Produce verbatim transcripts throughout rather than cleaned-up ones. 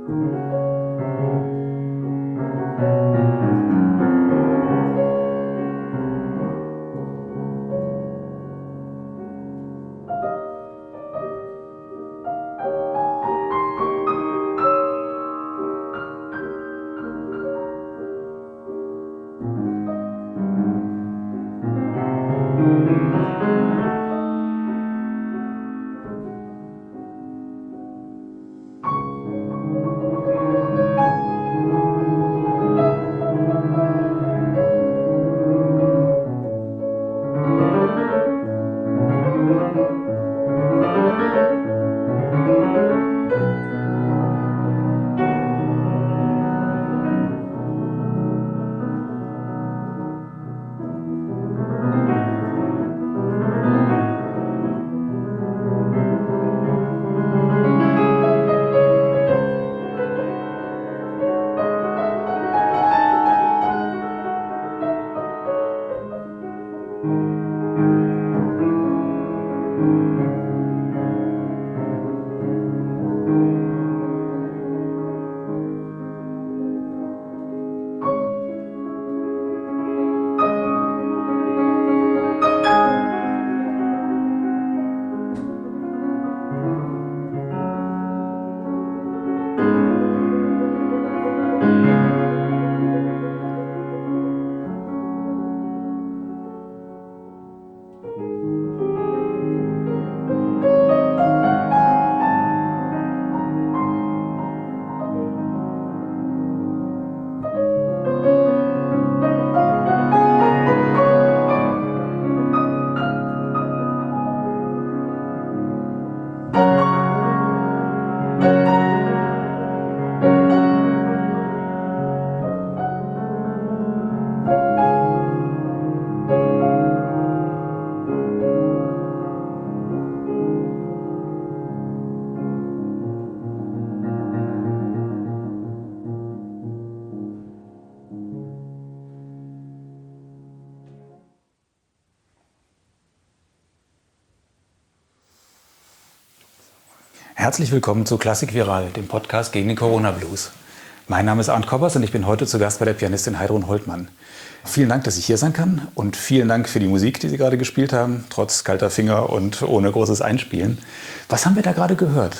Herzlich willkommen zu Klassik Viral, dem Podcast gegen den Corona-Blues. Mein Name ist Arndt Koppers und ich bin heute zu Gast bei der Pianistin Heidrun Holtmann. Vielen Dank, dass ich hier sein kann und vielen Dank für die Musik, die Sie gerade gespielt haben, trotz kalter Finger und ohne großes Einspielen. Was haben wir da gerade gehört?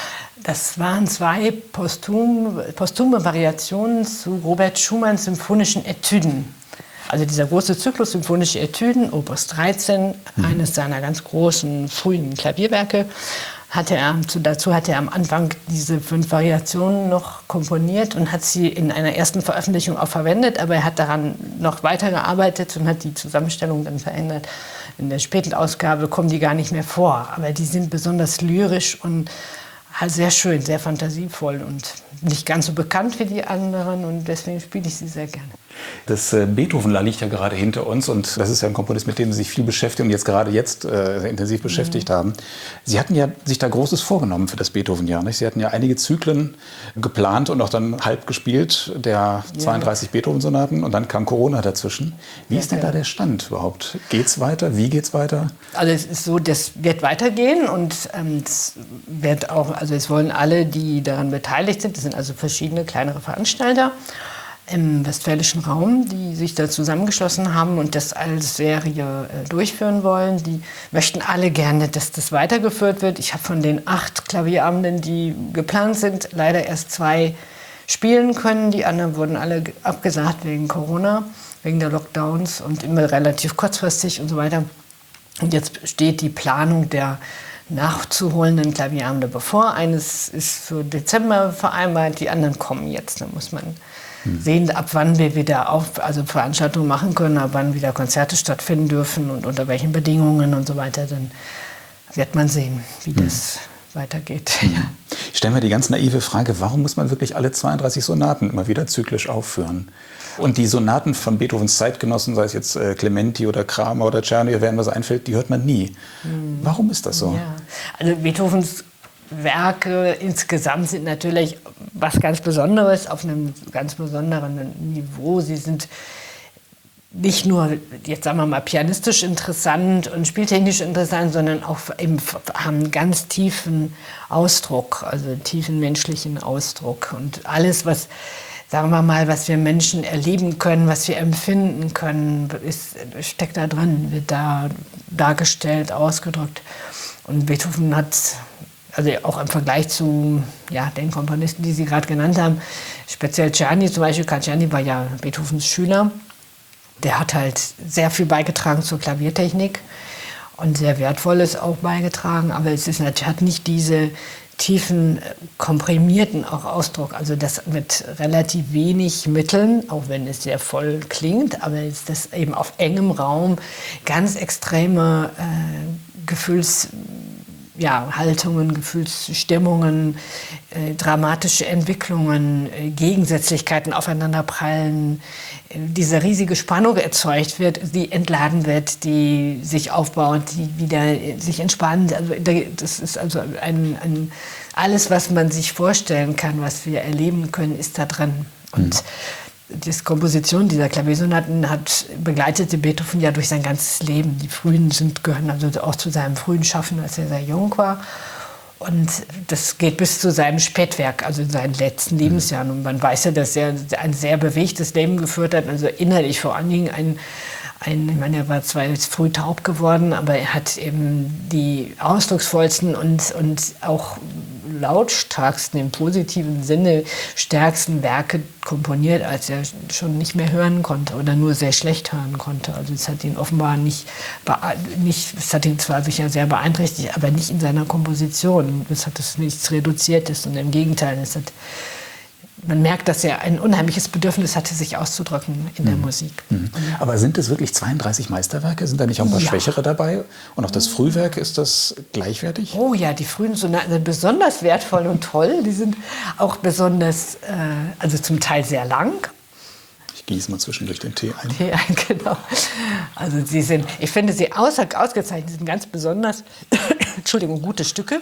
Das waren zwei posthum, posthume Variationen zu Robert Schumanns symphonischen Etüden. Also dieser große Zyklus Symphonische Etüden, Opus dreizehn, mhm. eines seiner ganz großen frühen Klavierwerke. Hatte er, dazu hat er am Anfang diese fünf Variationen noch komponiert und hat sie in einer ersten Veröffentlichung auch verwendet, aber er hat daran noch weitergearbeitet und hat die Zusammenstellung dann verändert. In der späten Ausgabe kommen die gar nicht mehr vor, aber die sind besonders lyrisch und sehr schön, sehr fantasievoll und nicht ganz so bekannt wie die anderen und deswegen spiele ich sie sehr gerne. Das äh, Beethoven liegt ja gerade hinter uns und das ist ja ein Komponist, mit dem Sie sich viel beschäftigen und jetzt gerade jetzt äh, sehr intensiv beschäftigt mhm. haben. Sie hatten ja sich da Großes vorgenommen für das Beethoven-Jahr, nicht? Sie hatten ja einige Zyklen geplant und auch dann halb gespielt, der ja. zweiunddreißig Beethoven-Sonaten und dann kam Corona dazwischen. Wie ja, ist denn ja. da der Stand überhaupt? Geht's weiter? Wie geht's weiter? Also es ist so, das wird weitergehen und ähm, es wird auch, also es wollen alle, die daran beteiligt sind, das sind also verschiedene kleinere Veranstalter, im westfälischen Raum, die sich da zusammengeschlossen haben und das als Serie äh, durchführen wollen. Die möchten alle gerne, dass das weitergeführt wird. Ich habe von den acht Klavierabenden, die geplant sind, leider erst zwei spielen können. Die anderen wurden alle abgesagt wegen Corona, wegen der Lockdowns und immer relativ kurzfristig und so weiter. Und jetzt steht die Planung der nachzuholenden Klavierabende bevor. Eines ist für Dezember vereinbart, die anderen kommen jetzt. Da muss man sehen, ab wann wir wieder auf, also Veranstaltungen machen können, ab wann wieder Konzerte stattfinden dürfen und unter welchen Bedingungen und so weiter. Dann wird man sehen, wie mhm. das weitergeht. Mhm. Ja. Ich stelle mir die ganz naive Frage, warum muss man wirklich alle zweiunddreißig Sonaten immer wieder zyklisch aufführen? Und die Sonaten von Beethovens Zeitgenossen, sei es jetzt äh, Clementi oder Kramer oder Czerny, wer was einfällt, die hört man nie. Mhm. Warum ist das so? Ja. Also Beethovens Werke insgesamt sind natürlich was ganz Besonderes, auf einem ganz besonderen Niveau. Sie sind nicht nur, jetzt sagen wir mal, pianistisch interessant und spieltechnisch interessant, sondern auch eben haben einen ganz tiefen Ausdruck, also tiefen menschlichen Ausdruck. Und alles, was, sagen wir mal, was wir Menschen erleben können, was wir empfinden können, ist, steckt da drin, wird da dargestellt, ausgedrückt. Und Beethoven hat, also auch im Vergleich zu ja, den Komponisten, die Sie gerade genannt haben, speziell Czerny, zum Beispiel, Karl Czerny war ja Beethovens Schüler. Der hat halt sehr viel beigetragen zur Klaviertechnik und sehr Wertvolles auch beigetragen, aber es ist, hat nicht diese tiefen, komprimierten auch Ausdruck, also das mit relativ wenig Mitteln, auch wenn es sehr voll klingt, aber ist das eben auf engem Raum ganz extreme äh, Gefühls Ja, Haltungen, Gefühlsstimmungen, äh, dramatische Entwicklungen, äh, Gegensätzlichkeiten aufeinanderprallen, äh, diese riesige Spannung erzeugt wird, die entladen wird, die sich aufbaut, die wieder äh, sich entspannt. Also, das ist also ein, ein, alles, was man sich vorstellen kann, was wir erleben können, ist da drin. Und mhm. Die Komposition dieser Klaviersonaten hat begleitete Beethoven ja durch sein ganzes Leben. Die frühen sind, gehören also auch zu seinem frühen Schaffen, als er sehr jung war. Und das geht bis zu seinem Spätwerk, also in seinen letzten Lebensjahren. Und man weiß ja, dass er ein sehr bewegtes Leben geführt hat, also innerlich vor allen Dingen ein, ein, ich meine, er war zwar jetzt früh taub geworden, aber er hat eben die ausdrucksvollsten und, und auch lautstarksten, im positiven Sinne stärksten Werke komponiert, als er schon nicht mehr hören konnte oder nur sehr schlecht hören konnte. Also es hat ihn offenbar nicht, nicht es hat ihn zwar sicher sehr beeinträchtigt, aber nicht in seiner Komposition. Es hat es nichts Reduziertes und im Gegenteil, es hat, man merkt, dass er ein unheimliches Bedürfnis hatte, sich auszudrücken in der mhm. Musik. Mhm. Aber sind es wirklich zweiunddreißig Meisterwerke? Sind da nicht auch ein paar ja. Schwächere dabei? Und auch das Frühwerk, ist das gleichwertig? Oh ja, die frühen Sonaten sind besonders wertvoll und toll. Die sind auch besonders, äh, also zum Teil sehr lang. Ich gieße mal zwischendurch den Tee ein. Tee ein, genau. Also sie sind, ich finde sie außer, ausgezeichnet, sie sind ganz besonders, Entschuldigung, gute Stücke.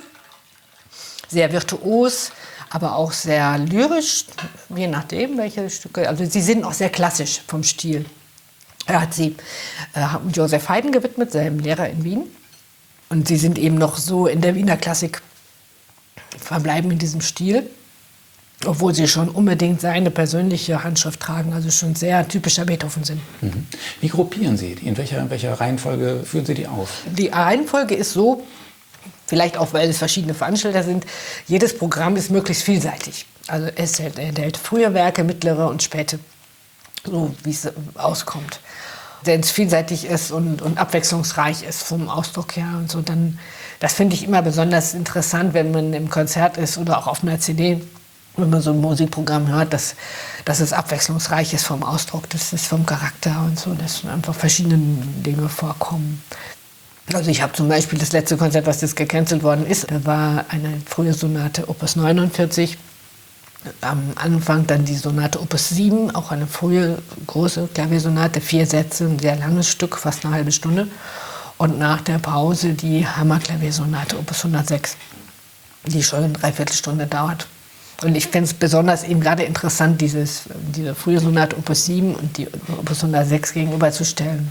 Sehr virtuos, aber auch sehr lyrisch, je nachdem, welche Stücke. Also sie sind auch sehr klassisch vom Stil. Er hat sie äh, Joseph Haydn gewidmet, seinem Lehrer in Wien. Und sie sind eben noch so in der Wiener Klassik verbleiben in diesem Stil, obwohl sie schon unbedingt seine persönliche Handschrift tragen, also schon sehr typischer Beethoven sind. Mhm. Wie gruppieren Sie die? In welcher, in welcher Reihenfolge führen Sie die auf? Die Reihenfolge ist so, vielleicht auch, weil es verschiedene Veranstalter sind, jedes Programm ist möglichst vielseitig. Also es enthält frühe Werke, mittlere und späte, so wie es auskommt. Wenn es vielseitig ist und, und abwechslungsreich ist vom Ausdruck her und so, dann, das finde ich immer besonders interessant, wenn man im Konzert ist oder auch auf einer C D, wenn man so ein Musikprogramm hört, dass, dass es abwechslungsreich ist vom Ausdruck, das ist vom Charakter und so, dass einfach verschiedene Dinge vorkommen. Also ich habe zum Beispiel das letzte Konzert, was jetzt gecancelt worden ist, da war eine frühe Sonate Opus neunundvierzig. Am Anfang dann die Sonate Opus sieben, auch eine frühe große Klaviersonate, vier Sätze, ein sehr langes Stück, fast eine halbe Stunde. Und nach der Pause die Hammerklaviersonate Opus hundertsechs, die schon eine Dreiviertelstunde dauert. Und ich finde es besonders eben gerade interessant, dieses, diese frühe Sonate Opus sieben und die Opus hundertsechs gegenüberzustellen.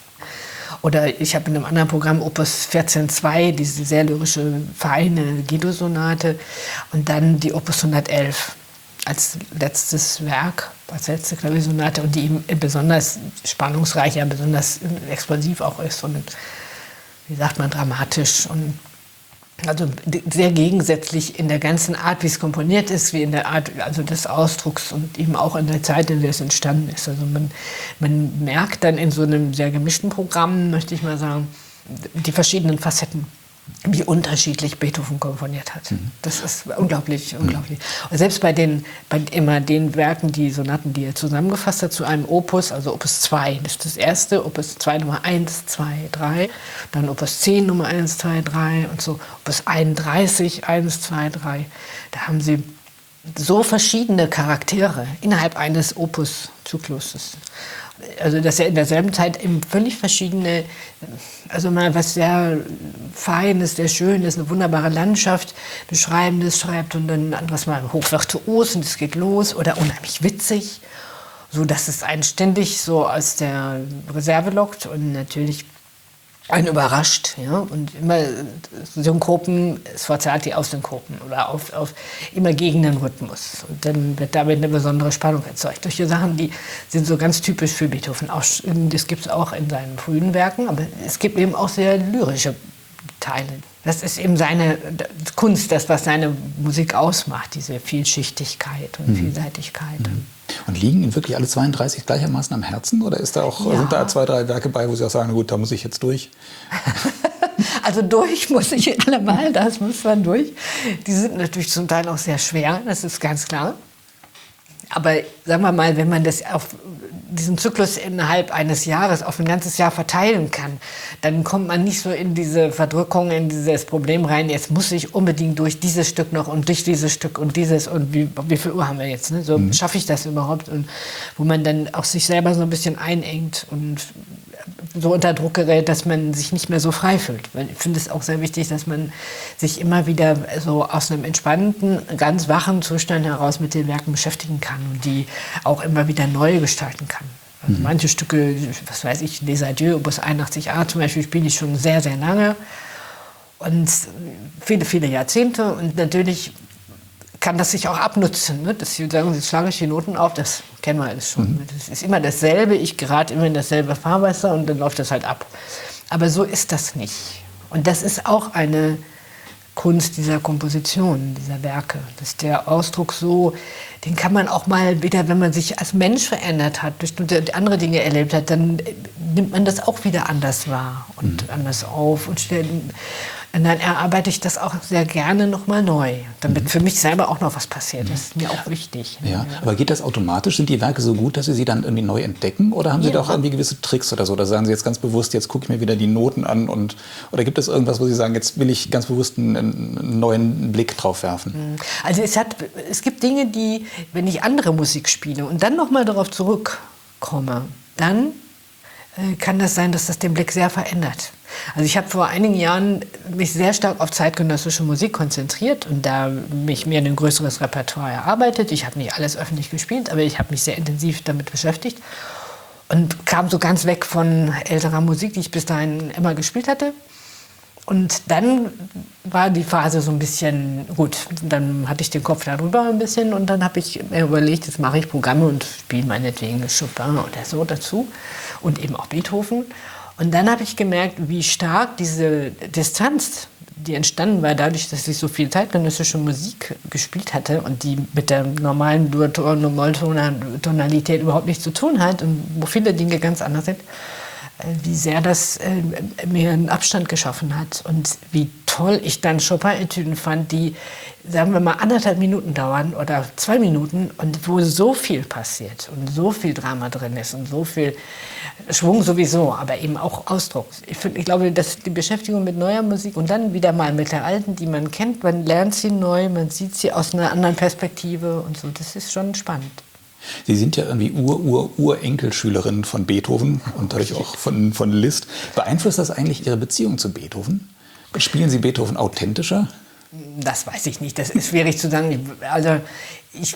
Oder ich habe in einem anderen Programm Opus vierzehn zwei, diese sehr lyrische, feine Guido-Sonate. Und dann die Opus hundertelf als letztes Werk, als letzte Klaviersonate. Und die eben besonders spannungsreich, ja, besonders expansiv auch ist. Und, wie sagt man, dramatisch. Und also sehr gegensätzlich in der ganzen Art, wie es komponiert ist, wie in der Art also des Ausdrucks und eben auch in der Zeit, in der es entstanden ist. Also man, man merkt dann in so einem sehr gemischten Programm, möchte ich mal sagen, die verschiedenen Facetten, wie unterschiedlich Beethoven komponiert hat. Mhm. Das ist unglaublich, unglaublich. Und selbst bei den, bei immer den Werken, die Sonaten, die er zusammengefasst hat zu einem Opus, also Opus zwei, das ist das erste, Opus zwei Nummer eins, zwei, drei, dann Opus zehn Nummer eins, zwei, drei und so, Opus einunddreißig, eins, zwei, drei. Da haben sie so verschiedene Charaktere innerhalb eines Opus-Zykluses. Also dass er in derselben Zeit eben völlig verschiedene, also mal was sehr Feines, sehr Schönes, eine wunderbare Landschaft Beschreibendes schreibt und dann anderes mal hochvirtuos und es geht los oder unheimlich witzig so dass es einen ständig so aus der Reserve lockt und natürlich einen überrascht. Ja? Und immer Synkopen, sforzati auf Synkopen oder auf, auf immer gegen den Rhythmus. Und dann wird damit eine besondere Spannung erzeugt. Solche Sachen, die sind so ganz typisch für Beethoven. Auch, das gibt es auch in seinen frühen Werken, aber es gibt eben auch sehr lyrische Teile. Das ist eben seine Kunst, das, was seine Musik ausmacht, diese Vielschichtigkeit und mhm. Vielseitigkeit. Mhm. Und liegen Ihnen wirklich alle zweiunddreißig gleichermaßen am Herzen? Oder ist da auch, ja. sind da zwei, drei Werke bei, wo Sie auch sagen, na gut, da muss ich jetzt durch? Also durch muss ich allemal, das muss man durch. Die sind natürlich zum Teil auch sehr schwer, das ist ganz klar. Aber sagen wir mal, wenn man das auf diesen Zyklus innerhalb eines Jahres auf ein ganzes Jahr verteilen kann, dann kommt man nicht so in diese Verdrückung, in dieses Problem rein, jetzt muss ich unbedingt durch dieses Stück noch und durch dieses Stück und dieses und wie, wie viel Uhr haben wir jetzt, ne? So mhm. schaffe ich das überhaupt? Und wo man dann auch sich selber so ein bisschen einengt und so unter Druck gerät, dass man sich nicht mehr so frei fühlt. Weil ich finde es auch sehr wichtig, dass man sich immer wieder so aus einem entspannten, ganz wachen Zustand heraus mit den Werken beschäftigen kann und die auch immer wieder neu gestalten kann. Also mhm. manche Stücke, was weiß ich, Les Adieux, Opus einundachtzig a zum Beispiel, spiele ich schon sehr, sehr lange und viele, viele Jahrzehnte und natürlich kann das sich auch abnutzen. Ne? Dass Sie sagen, jetzt schlage ich die Noten auf, das kennen wir alles schon. Mhm. Das ist immer dasselbe, ich gerate immer in dasselbe Fahrwasser und dann läuft das halt ab. Aber so ist das nicht. Und das ist auch eine Kunst dieser Komposition, dieser Werke. Dass der Ausdruck so, den kann man auch mal wieder, wenn man sich als Mensch verändert hat, bestimmte andere Dinge erlebt hat, dann nimmt man das auch wieder anders wahr und mhm. anders auf und stellt. Und dann erarbeite ich das auch sehr gerne nochmal neu, damit mhm. für mich selber auch noch was passiert. Das ist mir auch wichtig. Ja, aber geht das automatisch? Sind die Werke so gut, dass Sie sie dann irgendwie neu entdecken? Oder haben Sie ja. da auch irgendwie gewisse Tricks oder so? Oder sagen Sie jetzt ganz bewusst, jetzt gucke ich mir wieder die Noten an? Und, oder gibt es irgendwas, wo Sie sagen, jetzt will ich ganz bewusst einen, einen neuen Blick drauf werfen? Also es, hat, es gibt Dinge, die, wenn ich andere Musik spiele und dann nochmal darauf zurückkomme, dann äh, kann das sein, dass das den Blick sehr verändert. Also ich habe vor einigen Jahren mich sehr stark auf zeitgenössische Musik konzentriert und da mich mir ein größeres Repertoire erarbeitet. Ich habe nicht alles öffentlich gespielt, aber ich habe mich sehr intensiv damit beschäftigt und kam so ganz weg von älterer Musik, die ich bis dahin immer gespielt hatte. Und dann war die Phase so ein bisschen, gut, dann hatte ich den Kopf darüber ein bisschen und dann habe ich mir überlegt, jetzt mache ich Programme und spiele meinetwegen Chopin oder so dazu und eben auch Beethoven. Und dann habe ich gemerkt, wie stark diese Distanz, die entstanden war, dadurch, dass ich so viel zeitgenössische Musik gespielt hatte und die mit der normalen Dur-Ton- und Molltonalität überhaupt nichts zu tun hat und wo viele Dinge ganz anders sind, wie sehr das äh, mir einen Abstand geschaffen hat und wie toll ich dann Chopin-Etüden fand, die, sagen wir mal, anderthalb Minuten dauern oder zwei Minuten und wo so viel passiert und so viel Drama drin ist und so viel Schwung sowieso, aber eben auch Ausdruck. Ich, find, ich glaube, dass die Beschäftigung mit neuer Musik und dann wieder mal mit der alten, die man kennt, man lernt sie neu, man sieht sie aus einer anderen Perspektive und so, das ist schon spannend. Sie sind ja irgendwie Ur-Ur-Urenkelschülerin von Beethoven und dadurch auch von, von Liszt. Beeinflusst das eigentlich Ihre Beziehung zu Beethoven? Spielen Sie Beethoven authentischer? Das weiß ich nicht, das ist schwierig zu sagen. Also ich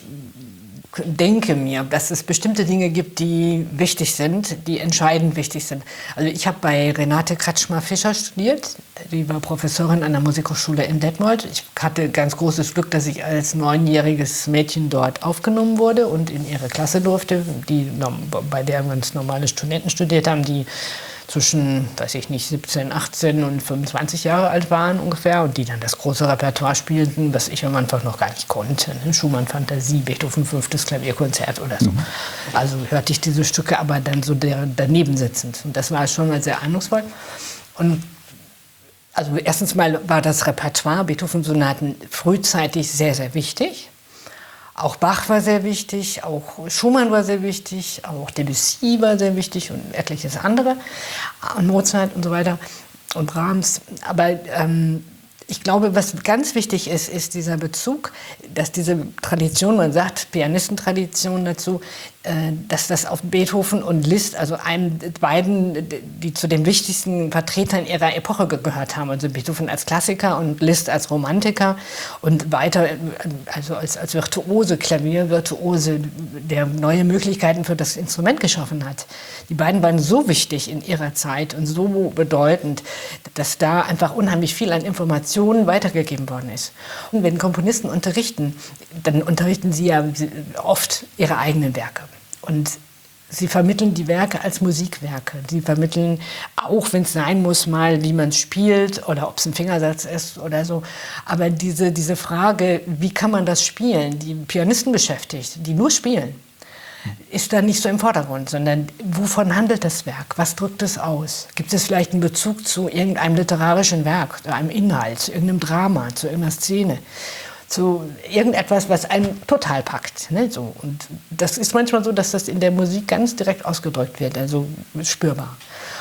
denke mir, dass es bestimmte Dinge gibt, die wichtig sind, die entscheidend wichtig sind. Also ich habe bei Renate Kretschmer-Fischer studiert. Die war Professorin an der Musikhochschule in Detmold. Ich hatte ganz großes Glück, dass ich als neunjähriges Mädchen dort aufgenommen wurde und in ihre Klasse durfte, die, bei der ganz normale Studenten studiert haben, die zwischen, weiß ich nicht, siebzehn, achtzehn und fünfundzwanzig Jahre alt waren ungefähr und die dann das große Repertoire spielten, was ich am Anfang noch gar nicht konnte. Ne? Schumann Fantasie, Beethoven fünftes Klavierkonzert oder so. Mhm. Also hörte ich diese Stücke aber dann so der, daneben sitzend. Und das war schon mal sehr eindrucksvoll. Und also erstens mal war das Repertoire Beethoven-Sonaten frühzeitig sehr, sehr wichtig. Auch Bach war sehr wichtig, auch Schumann war sehr wichtig, auch Debussy war sehr wichtig und etliches andere, und Mozart und so weiter und Brahms. Aber ähm, Ich glaube, was ganz wichtig ist, ist dieser Bezug, dass diese Tradition, man sagt Pianistentradition dazu, dass das auf Beethoven und Liszt, also einen, beiden, die zu den wichtigsten Vertretern ihrer Epoche gehört haben. Also Beethoven als Klassiker und Liszt als Romantiker und weiter also als, als Virtuose, Klaviervirtuose, der neue Möglichkeiten für das Instrument geschaffen hat. Die beiden waren so wichtig in ihrer Zeit und so bedeutend, dass da einfach unheimlich viel an Informationen weitergegeben worden ist. Und wenn Komponisten unterrichten, dann unterrichten sie ja oft ihre eigenen Werke. Und sie vermitteln die Werke als Musikwerke. Sie vermitteln auch, wenn es sein muss, mal, wie man spielt oder ob es ein Fingersatz ist oder so. Aber diese, diese Frage, wie kann man das spielen, die Pianisten beschäftigt, die nur spielen, ist da nicht so im Vordergrund, sondern wovon handelt das Werk? Was drückt es aus? Gibt es vielleicht einen Bezug zu irgendeinem literarischen Werk, zu einem Inhalt, zu irgendeinem Drama, zu irgendeiner Szene? Zu irgendetwas, was einen total packt. Ne? So. Und das ist manchmal so, dass das in der Musik ganz direkt ausgedrückt wird, also spürbar.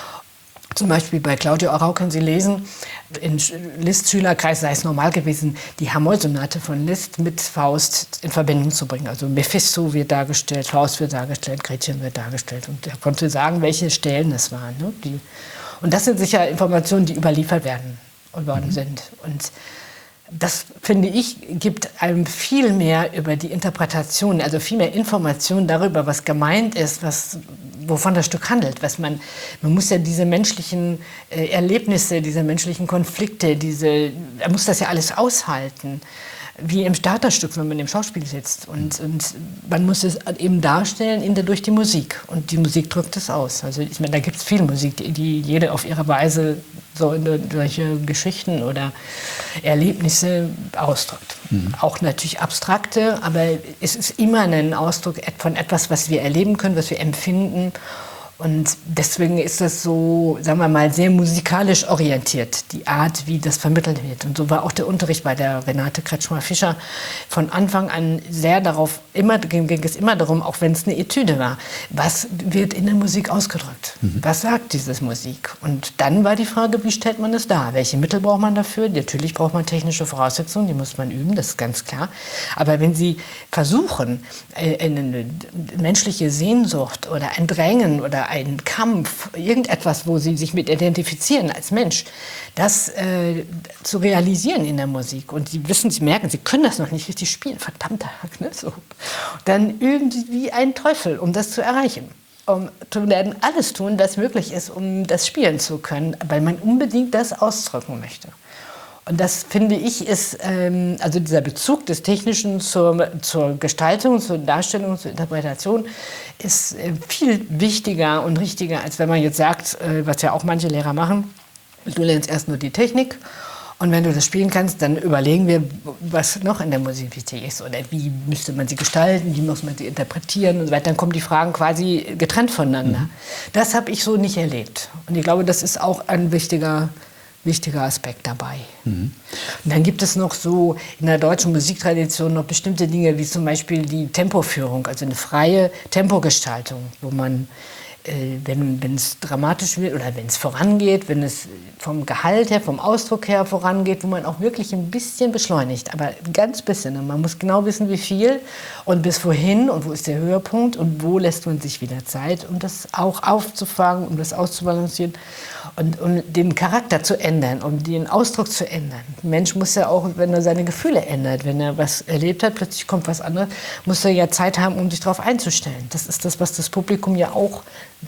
Zum Beispiel bei Claudio Arrau können Sie lesen, in Liszts Schülerkreis sei es normal gewesen, die Hamoll-Sonate von Liszt mit Faust in Verbindung zu bringen. Also Mephisto wird dargestellt, Faust wird dargestellt, Gretchen wird dargestellt. Und er konnte sagen, welche Stellen es waren. Ne? Die, und das sind sicher Informationen, die überliefert werden worden mhm. sind. Und das, finde ich, gibt einem viel mehr über die Interpretation, also viel mehr Informationen darüber, was gemeint ist, was, wovon das Stück handelt. Was man, man muss ja diese menschlichen äh, Erlebnisse, diese menschlichen Konflikte, diese, er muss das ja alles aushalten. Wie im Theaterstück, wenn man im Schauspiel sitzt. Und, und man muss es eben darstellen in der, durch die Musik. Und die Musik drückt es aus. Also ich meine, da gibt es viel Musik, die, die jede auf ihre Weise so in solche Geschichten oder Erlebnisse ausdrückt. Mhm. Auch natürlich abstrakte, aber es ist immer ein Ausdruck von etwas, was wir erleben können, was wir empfinden. Und deswegen ist das so, sagen wir mal, sehr musikalisch orientiert, die Art, wie das vermittelt wird. Und so war auch der Unterricht bei der Renate Kretschmer-Fischer von Anfang an sehr darauf, immer, ging es immer darum, auch wenn es eine Etüde war, was wird in der Musik ausgedrückt? Mhm. Was sagt diese Musik? Und dann war die Frage, wie stellt man es dar? Welche Mittel braucht man dafür? Natürlich braucht man technische Voraussetzungen, die muss man üben, das ist ganz klar. Aber wenn Sie versuchen, eine menschliche Sehnsucht oder ein Drängen oder ein Kampf, irgendetwas, wo sie sich mit identifizieren als Mensch, das äh, zu realisisieren in der Musik. Und sie wissen, sie merken, sie können das noch nicht richtig spielen, verdammter Hack, ne? So. Dann üben sie wie ein Teufel, um das zu erreichen. Um, werden alles tun, was möglich ist, um das spielen zu können, weil man unbedingt das ausdrücken möchte. Und das, finde ich, ist, ähm, also dieser Bezug des Technischen zur, zur Gestaltung, zur Darstellung, zur Interpretation, ist äh, viel wichtiger und richtiger, als wenn man jetzt sagt, äh, was ja auch manche Lehrer machen, du lernst erst nur die Technik und wenn du das spielen kannst, dann überlegen wir, was noch in der Musik wichtig ist oder wie müsste man sie gestalten, wie muss man sie interpretieren und so weiter. Dann kommen die Fragen quasi getrennt voneinander. Mhm. Das habe ich so nicht erlebt. Und ich glaube, das ist auch ein wichtiger wichtiger Aspekt dabei. Mhm. Und dann gibt es noch so in der deutschen Musiktradition noch bestimmte Dinge, wie zum Beispiel die Tempoführung, also eine freie Tempogestaltung, wo man, äh, wenn wenn es dramatisch wird oder wenn es vorangeht, wenn es vom Gehalt her, vom Ausdruck her vorangeht, wo man auch wirklich ein bisschen beschleunigt, aber ein ganz bisschen. Und man muss genau wissen, wie viel und bis wohin und wo ist der Höhepunkt und wo lässt man sich wieder Zeit, um das auch aufzufangen, um das auszubalancieren. Und um den Charakter zu ändern, um den Ausdruck zu ändern. Ein Mensch muss ja auch, wenn er seine Gefühle ändert, wenn er was erlebt hat, plötzlich kommt was anderes, muss er ja Zeit haben, um sich darauf einzustellen. Das ist das, was das Publikum ja auch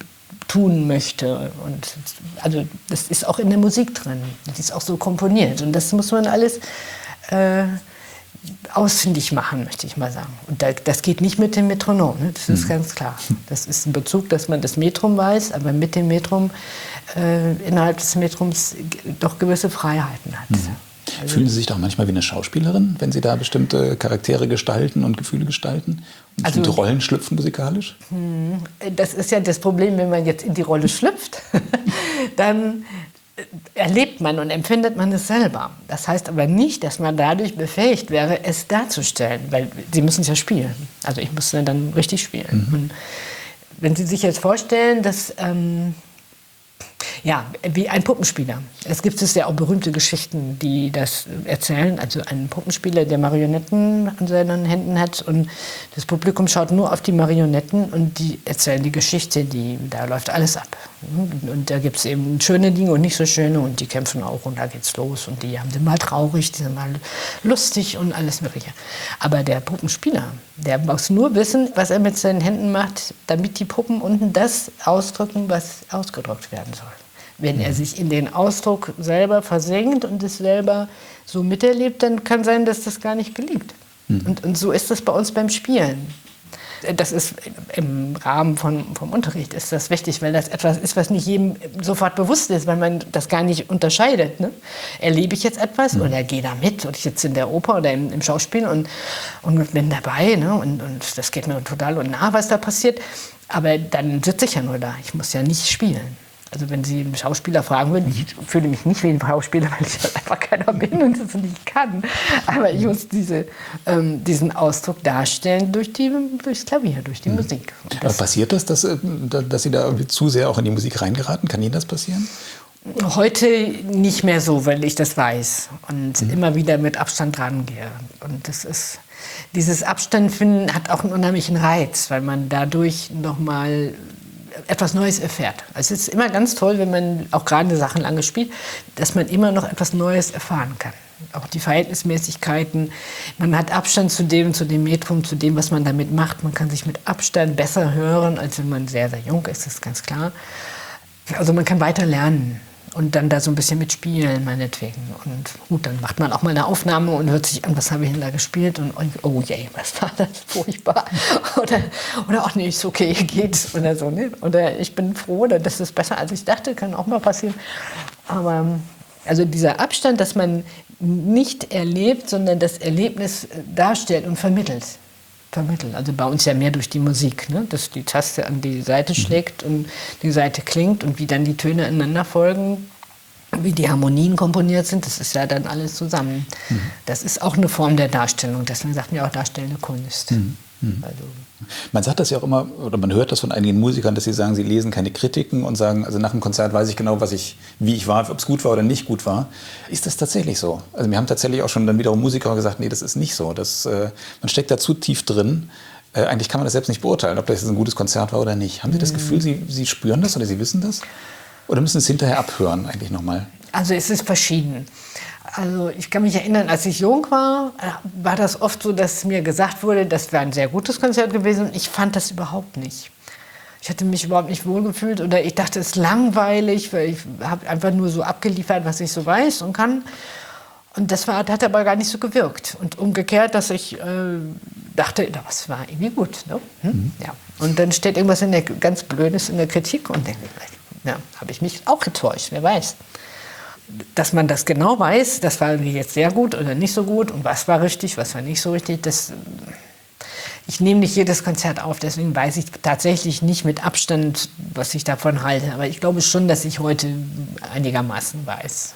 tun möchte. Und also das ist auch in der Musik drin. Das ist auch so komponiert. Und das muss man alles äh, ausfindig machen, möchte ich mal sagen. Und da, das geht nicht mit dem Metronom, ne? Das ist mhm. ganz klar. Das ist ein Bezug, dass man das Metrum weiß, aber mit dem Metrum äh, innerhalb des Metrums doch gewisse Freiheiten hat. Mhm. Also, fühlen Sie sich doch manchmal wie eine Schauspielerin, wenn Sie da bestimmte Charaktere gestalten und Gefühle gestalten? Und bestimmte also, Rollen schlüpfen musikalisch? Das ist ja das Problem, wenn man jetzt in die Rolle schlüpft, dann erlebt man und empfindet man es selber. Das heißt aber nicht, dass man dadurch befähigt wäre, es darzustellen, weil Sie müssen es ja spielen. Also ich muss es dann richtig spielen. Mhm. Und wenn Sie sich jetzt vorstellen, dass ähm, Ja, wie ein Puppenspieler. Es gibt es ja auch berühmte Geschichten, die das erzählen. Also ein Puppenspieler, der Marionetten an seinen Händen hat und das Publikum schaut nur auf die Marionetten und die erzählen die Geschichte, die, da läuft alles ab. Und da gibt es eben schöne Dinge und nicht so schöne und die kämpfen auch und da geht's los und die sind mal traurig, die sind mal lustig und alles Mögliche. Aber der Puppenspieler, der muss nur wissen, was er mit seinen Händen macht, damit die Puppen unten das ausdrücken, was ausgedrückt werden soll. Wenn er sich in den Ausdruck selber versenkt und es selber so miterlebt, dann kann sein, dass das gar nicht gelingt. Mhm. Und, und so ist das bei uns beim Spielen. Das ist im Rahmen von, vom Unterricht ist das wichtig, weil das etwas ist, was nicht jedem sofort bewusst ist, weil man das gar nicht unterscheidet. Ne? Erlebe ich jetzt etwas mhm. oder gehe da mit oder ich sitze in der Oper oder im, im Schauspiel und, und bin dabei, ne? und, und das geht mir total nah, was da passiert. Aber dann sitze ich ja nur da, ich muss ja nicht spielen. Also wenn Sie einen Schauspieler fragen würden, ich fühle mich nicht wie ein Schauspieler, weil ich halt einfach keiner bin und das nicht kann. Aber ich muss diese, ähm, diesen Ausdruck darstellen durch die, durchs Klavier, durch die mhm. Musik. Das Aber passiert das, dass, dass Sie da irgendwie zu sehr auch in die Musik reingeraten? Kann Ihnen das passieren? Heute nicht mehr so, weil ich das weiß und mhm. immer wieder mit Abstand rangehe. Und das ist, dieses Abstand finden hat auch einen unheimlichen Reiz, weil man dadurch nochmal etwas Neues erfährt. Es ist immer ganz toll, wenn man auch gerade Sachen lange spielt, dass man immer noch etwas Neues erfahren kann. Auch die Verhältnismäßigkeiten. Man hat Abstand zu dem, zu dem Metrum, zu dem, was man damit macht. Man kann sich mit Abstand besser hören, als wenn man sehr, sehr jung ist, das ist ganz klar. Also man kann weiter lernen und dann da so ein bisschen mitspielen, meinetwegen. Und gut, dann macht man auch mal eine Aufnahme und hört sich an, was habe ich denn da gespielt? Und oh je, was war das furchtbar? Oder, oder ach nee, ist okay, geht's. Oder so, ne? Oder ich bin froh, oder das ist besser, als ich dachte, kann auch mal passieren. Aber also dieser Abstand, dass man nicht erlebt, sondern das Erlebnis darstellt und vermittelt. vermitteln. Also bei uns ja mehr durch die Musik, ne? Dass die Taste an die Seite schlägt und die Seite klingt und wie dann die Töne ineinander folgen, wie die Harmonien komponiert sind, das ist ja dann alles zusammen. Mhm. Das ist auch eine Form der Darstellung, deswegen sagt man ja auch darstellende Kunst. Mhm. Also man sagt das ja auch immer, oder man hört das von einigen Musikern, dass sie sagen, sie lesen keine Kritiken und sagen, also nach dem Konzert weiß ich genau, was ich, wie ich war, ob es gut war oder nicht gut war. Ist das tatsächlich so? Also mir haben tatsächlich auch schon dann wiederum Musiker gesagt, nee, das ist nicht so. Das, äh, man steckt da zu tief drin. Äh, eigentlich kann man das selbst nicht beurteilen, ob das jetzt ein gutes Konzert war oder nicht. Haben Sie das Gefühl, Sie, Sie spüren das oder Sie wissen das? Oder müssen Sie es hinterher abhören eigentlich nochmal? Also es ist verschieden. Also ich kann mich erinnern, als ich jung war, war das oft so, dass mir gesagt wurde, das wäre ein sehr gutes Konzert gewesen. Und ich fand das überhaupt nicht. Ich hatte mich überhaupt nicht wohlgefühlt oder ich dachte, es ist langweilig, weil ich habe einfach nur so abgeliefert, was ich so weiß und kann. Und das war, hat aber gar nicht so gewirkt. Und umgekehrt, dass ich äh, dachte, das war irgendwie gut. Ne? Hm? Mhm. Ja. Und dann steht irgendwas in der, ganz Blödes in der Kritik und denke, ja, habe ich mich auch getäuscht, wer weiß. Dass man das genau weiß, das war jetzt sehr gut oder nicht so gut und was war richtig, was war nicht so richtig, das, ich nehme nicht jedes Konzert auf, deswegen weiß ich tatsächlich nicht mit Abstand, was ich davon halte. Aber ich glaube schon, dass ich heute einigermaßen weiß.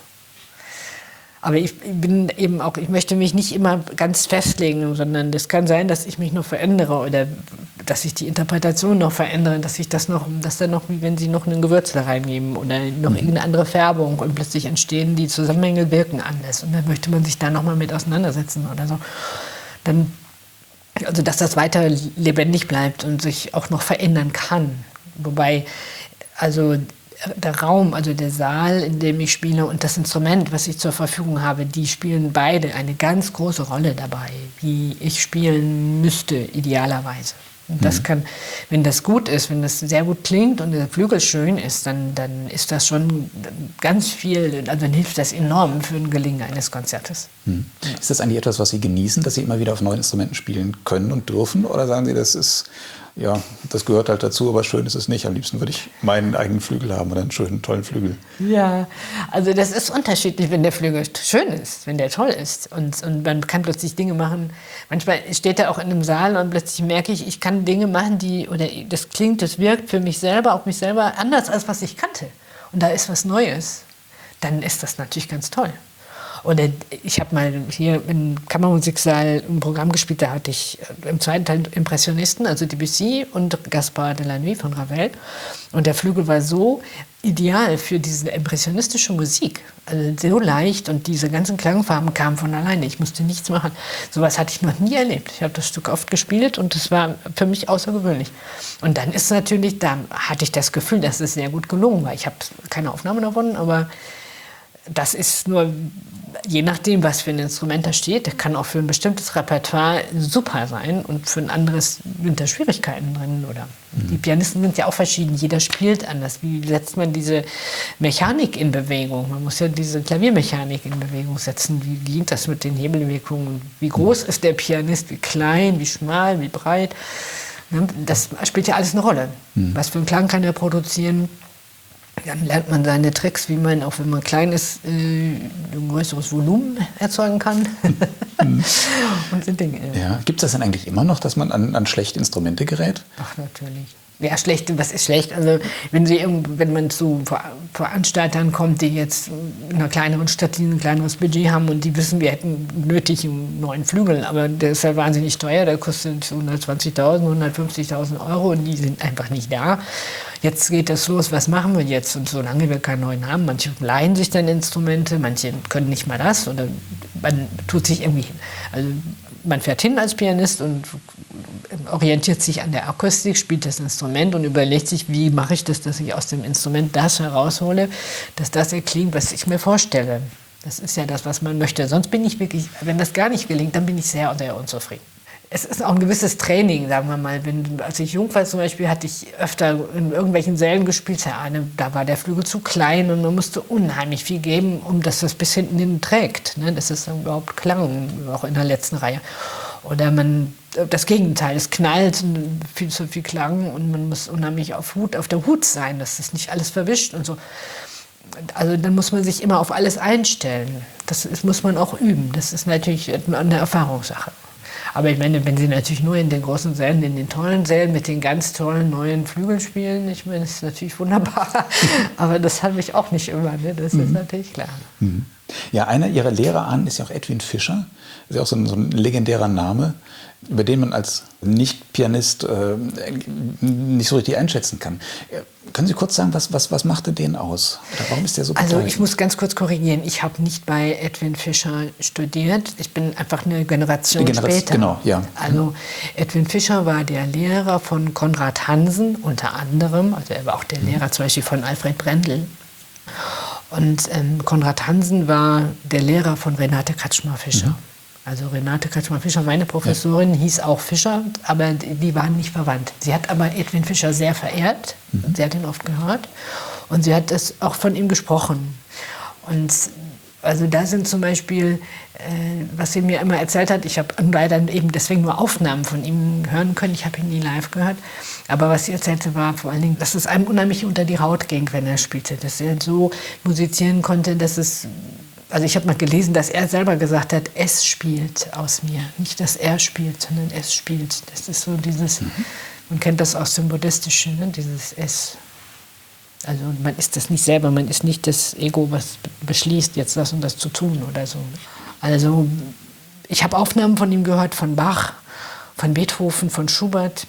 Aber ich bin eben auch, ich möchte mich nicht immer ganz festlegen, sondern es kann sein, dass ich mich noch verändere oder dass ich die Interpretation noch verändere, dass ich das noch, dass dann noch, wie wenn Sie noch ein Gewürz da reingeben oder noch irgendeine andere Färbung und plötzlich entstehen die Zusammenhänge wirken anders und dann möchte man sich da noch mal mit auseinandersetzen oder so. Dann, also dass das weiter lebendig bleibt und sich auch noch verändern kann. Wobei, also der Raum, also der Saal, in dem ich spiele und das Instrument, was ich zur Verfügung habe, die spielen beide eine ganz große Rolle dabei, wie ich spielen müsste, idealerweise. Und das kann, wenn das gut ist, wenn das sehr gut klingt und der Flügel schön ist, dann, dann ist das schon ganz viel, also dann hilft das enorm für ein Gelingen eines Konzertes. Hm. Ist das eigentlich etwas, was Sie genießen, dass Sie immer wieder auf neuen Instrumenten spielen können und dürfen? Oder sagen Sie, das ist, ja, das gehört halt dazu, aber schön ist es nicht. Am liebsten würde ich meinen eigenen Flügel haben oder einen schönen, tollen Flügel. Ja, also das ist unterschiedlich, wenn der Flügel schön ist, wenn der toll ist. Und, und man kann plötzlich Dinge machen. Manchmal steht er auch in einem Saal und plötzlich merke ich, ich kann Dinge machen, die, oder das klingt, das wirkt für mich selber, auf mich selber anders, als was ich kannte. Und da ist was Neues. Dann ist das natürlich ganz toll. Oder ich habe mal hier im Kammermusiksaal ein Programm gespielt, da hatte ich im zweiten Teil Impressionisten, also Debussy und Gaspard de la Nuit von Ravel. Und der Flügel war so ideal für diese impressionistische Musik. Also so leicht und diese ganzen Klangfarben kamen von alleine. Ich musste nichts machen. Sowas hatte ich noch nie erlebt. Ich habe das Stück oft gespielt und es war für mich außergewöhnlich. Und dann ist natürlich, da hatte ich das Gefühl, dass es sehr gut gelungen war. Ich habe keine Aufnahme davon, aber das ist nur, je nachdem, was für ein Instrument da steht, der kann auch für ein bestimmtes Repertoire super sein und für ein anderes sind da Schwierigkeiten drin. Oder mhm. Die Pianisten sind ja auch verschieden, jeder spielt anders. Wie setzt man diese Mechanik in Bewegung? Man muss ja diese Klaviermechanik in Bewegung setzen. Wie geht das mit den Hebelwirkungen? Wie groß ist der Pianist? Wie klein, wie schmal, wie breit? Das spielt ja alles eine Rolle. Mhm. Was für einen Klang kann er produzieren? Dann lernt man seine Tricks, wie man, auch wenn man klein ist, äh, ein größeres Volumen erzeugen kann. Und so Dinge. Ja. Gibt es das denn eigentlich immer noch, dass man an, an schlechte Instrumente gerät? Ach, natürlich. Ja, schlecht, was ist schlecht? Also, wenn, Sie, wenn man zu Veranstaltern kommt, die jetzt in einer kleineren Stadt die ein kleineres Budget haben und die wissen, wir hätten nötig einen neuen Flügel, aber der ist halt wahnsinnig teuer, der kostet hundertzwanzigtausend, hundertfünfzigtausend Euro und die sind einfach nicht da. Jetzt geht das los, was machen wir jetzt? Und solange wir keinen neuen haben, manche leihen sich dann Instrumente, manche können nicht mal das oder man tut sich irgendwie hin. Also man fährt hin als Pianist und orientiert sich an der Akustik, spielt das Instrument und überlegt sich, wie mache ich das, dass ich aus dem Instrument das heraushole, dass das erklingt, was ich mir vorstelle. Das ist ja das, was man möchte. Sonst bin ich wirklich, wenn das gar nicht gelingt, dann bin ich sehr, sehr unzufrieden. Es ist auch ein gewisses Training, sagen wir mal. Wenn, als ich jung war zum Beispiel, hatte ich öfter in irgendwelchen Sälen gespielt. Ja, eine, da war der Flügel zu klein und man musste unheimlich viel geben, um dass das bis hinten hin trägt. Ne? Dass es dann überhaupt klang, auch in der letzten Reihe. Oder man, das Gegenteil, es knallt und viel zu viel Klang und man muss unheimlich auf, Hut, auf der Hut sein, dass das nicht alles verwischt und so. Also dann muss man sich immer auf alles einstellen. Das ist, muss man auch üben. Das ist natürlich eine Erfahrungssache. Aber ich meine, wenn Sie natürlich nur in den großen Sälen, in den tollen Sälen mit den ganz tollen neuen Flügeln spielen, ich meine, das ist natürlich wunderbar. Aber das habe ich auch nicht immer, ne? Das mhm. ist natürlich klar. Mhm. Ja, einer Ihrer Lehrer an ist ja auch Edwin Fischer. Das ist ja auch so ein, so ein legendärer Name, über den man als Nicht-Pianist äh, nicht so richtig einschätzen kann. Können Sie kurz sagen, was, was, was machte den aus? Oder warum ist der so bedeutend? Also ich muss ganz kurz korrigieren. Ich habe nicht bei Edwin Fischer studiert. Ich bin einfach eine Generation, eine Generation später. Genau, ja. Also Edwin Fischer war der Lehrer von Konrad Hansen unter anderem. Also er war auch der Lehrer zum Beispiel von Alfred Brendel. Und ähm, Konrad Hansen war der Lehrer von Renate Kretschmer-Fischer. Mhm. Also Renate Kretschmer-Fischer, meine Professorin, ja. hieß auch Fischer, aber die waren nicht verwandt. Sie hat aber Edwin Fischer sehr verehrt, mhm. sie hat ihn oft gehört und sie hat das auch von ihm gesprochen. Und also da sind zum Beispiel, äh, was sie mir immer erzählt hat, ich habe leider eben deswegen nur Aufnahmen von ihm hören können, ich habe ihn nie live gehört, aber was sie erzählte war vor allen Dingen, dass es einem unheimlich unter die Haut ging, wenn er spielte, dass er so musizieren konnte, dass es, also ich habe mal gelesen, dass er selber gesagt hat, es spielt aus mir, nicht dass er spielt, sondern es spielt. Das ist so dieses, mhm. man kennt das aus dem Buddhistischen, ne? Dieses Es. Also man ist das nicht selber, man ist nicht das Ego, was beschließt, jetzt das und das zu tun oder so. Also ich habe Aufnahmen von ihm gehört, von Bach, von Beethoven, von Schubert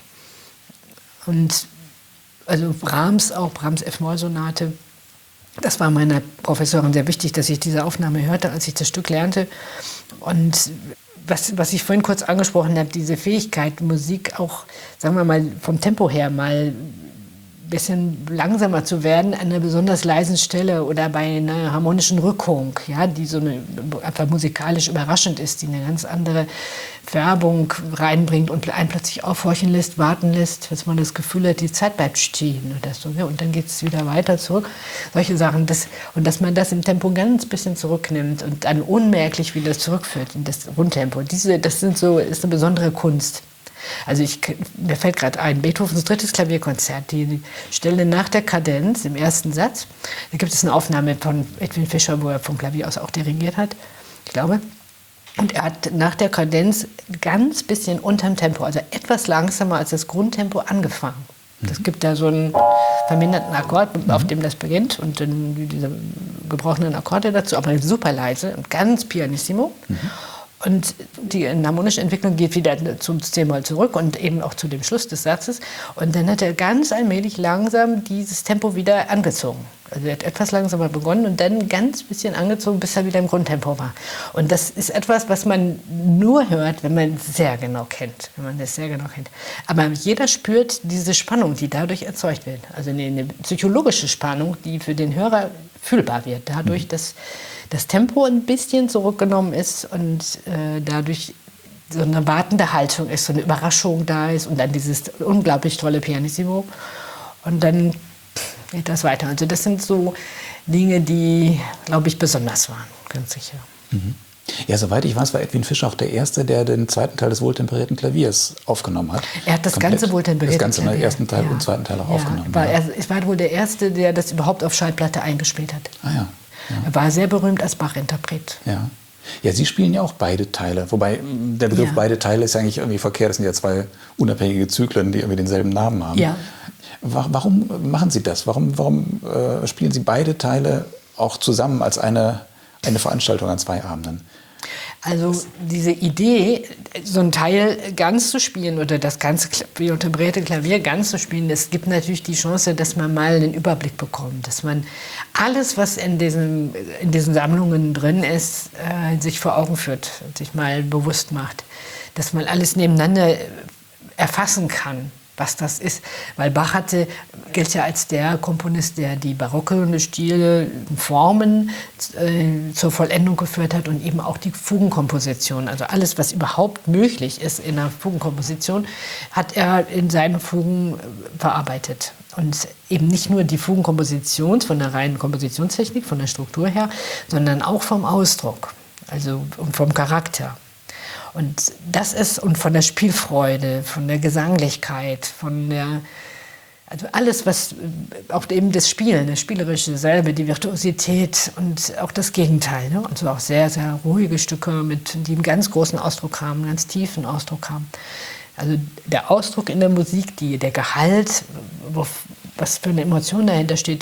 und also Brahms auch, Brahms F-Moll-Sonate. Das war meiner Professorin sehr wichtig, dass ich diese Aufnahme hörte, als ich das Stück lernte. Und was, was ich vorhin kurz angesprochen habe, diese Fähigkeit, Musik auch, sagen wir mal, vom Tempo her mal ein bisschen langsamer zu werden an einer besonders leisen Stelle oder bei einer harmonischen Rückung, ja, die so eine, einfach musikalisch überraschend ist, die eine ganz andere Färbung reinbringt und einen plötzlich aufhorchen lässt, warten lässt, dass man das Gefühl hat, die Zeit bleibt stehen oder so, ja, und dann geht es wieder weiter zurück. Solche Sachen. Das, und dass man das im Tempo ganz bisschen zurücknimmt und dann unmerklich wieder zurückführt in das Rundtempo. Diese, das sind so, ist eine besondere Kunst. Also ich, mir fällt gerade ein, Beethovens drittes Klavierkonzert, die Stelle nach der Kadenz im ersten Satz. Da gibt es eine Aufnahme von Edwin Fischer, wo er vom Klavier aus auch dirigiert hat, ich glaube. Und er hat nach der Kadenz ganz bisschen unterm Tempo, also etwas langsamer als das Grundtempo angefangen. Das gibt da so ein, verminderten Akkord, Mhm. auf dem das beginnt und dann diese gebrochenen Akkorde dazu, aber super leise und ganz pianissimo. Mhm. Und die harmonische Entwicklung geht wieder zum C-Moll zurück und eben auch zu dem Schluss des Satzes. Und dann hat er ganz allmählich langsam dieses Tempo wieder angezogen. Also er hat etwas langsamer begonnen und dann ganz bisschen angezogen, bis er wieder im Grundtempo war. Und das ist etwas, was man nur hört, wenn man es sehr genau kennt. Wenn man das sehr genau kennt. Aber jeder spürt diese Spannung, die dadurch erzeugt wird. Also eine, eine psychologische Spannung, die für den Hörer fühlbar wird. Dadurch, dass das Tempo ein bisschen zurückgenommen ist und äh, dadurch so eine wartende Haltung ist, so eine Überraschung da ist und dann dieses unglaublich tolle Pianissimo. Und dann geht das weiter. Also das sind so Dinge, die, glaube ich, besonders waren, ganz sicher. Mhm. Ja, soweit ich weiß, war Edwin Fischer auch der Erste, der den zweiten Teil des wohltemperierten Klaviers aufgenommen hat. Er hat das Komplett. ganze wohltemperierte Das ganze, Klavier. den ersten Teil Ja. und zweiten Teil auch ja. aufgenommen. War, ja. er, es war wohl der Erste, der das überhaupt auf Schallplatte eingespielt hat. Ah ja. Ja. Er war sehr berühmt als Bach-Interpret. Ja. Ja, Sie spielen ja auch beide Teile. Wobei der Begriff Ja. beide Teile ist ja eigentlich irgendwie verkehrt. Das sind ja zwei unabhängige Zyklen, die irgendwie denselben Namen haben. Ja. Wa- Warum machen Sie das? Warum, warum äh, spielen Sie beide Teile auch zusammen als eine, eine Veranstaltung an zwei Abenden? Also diese Idee, so ein Teil ganz zu spielen oder das ganze unterbreite Klavier ganz zu spielen, es gibt natürlich die Chance, dass man mal einen Überblick bekommt, dass man alles, was in diesen, in diesen Sammlungen drin ist, äh, sich vor Augen führt, sich mal bewusst macht, dass man alles nebeneinander erfassen kann, was das ist. Weil Bach hatte, gilt ja als der Komponist, der die barocken Stile, Formen äh, zur Vollendung geführt hat und eben auch die Fugenkomposition. Also alles, was überhaupt möglich ist in einer Fugenkomposition, hat er in seinen Fugen äh, verarbeitet. Und eben nicht nur die Fugenkomposition von der reinen Kompositionstechnik, von der Struktur her, sondern auch vom Ausdruck, also vom Charakter. Und das ist, und von der Spielfreude, von der Gesanglichkeit, von der, also alles, was, auch eben das Spielen, das Spielerische selber, die Virtuosität und auch das Gegenteil. Ne? Also auch sehr, sehr ruhige Stücke, mit, die einen ganz großen Ausdruck haben, einen ganz tiefen Ausdruck haben. Also der Ausdruck in der Musik, die, der Gehalt, wo, was für eine Emotion dahinter steht,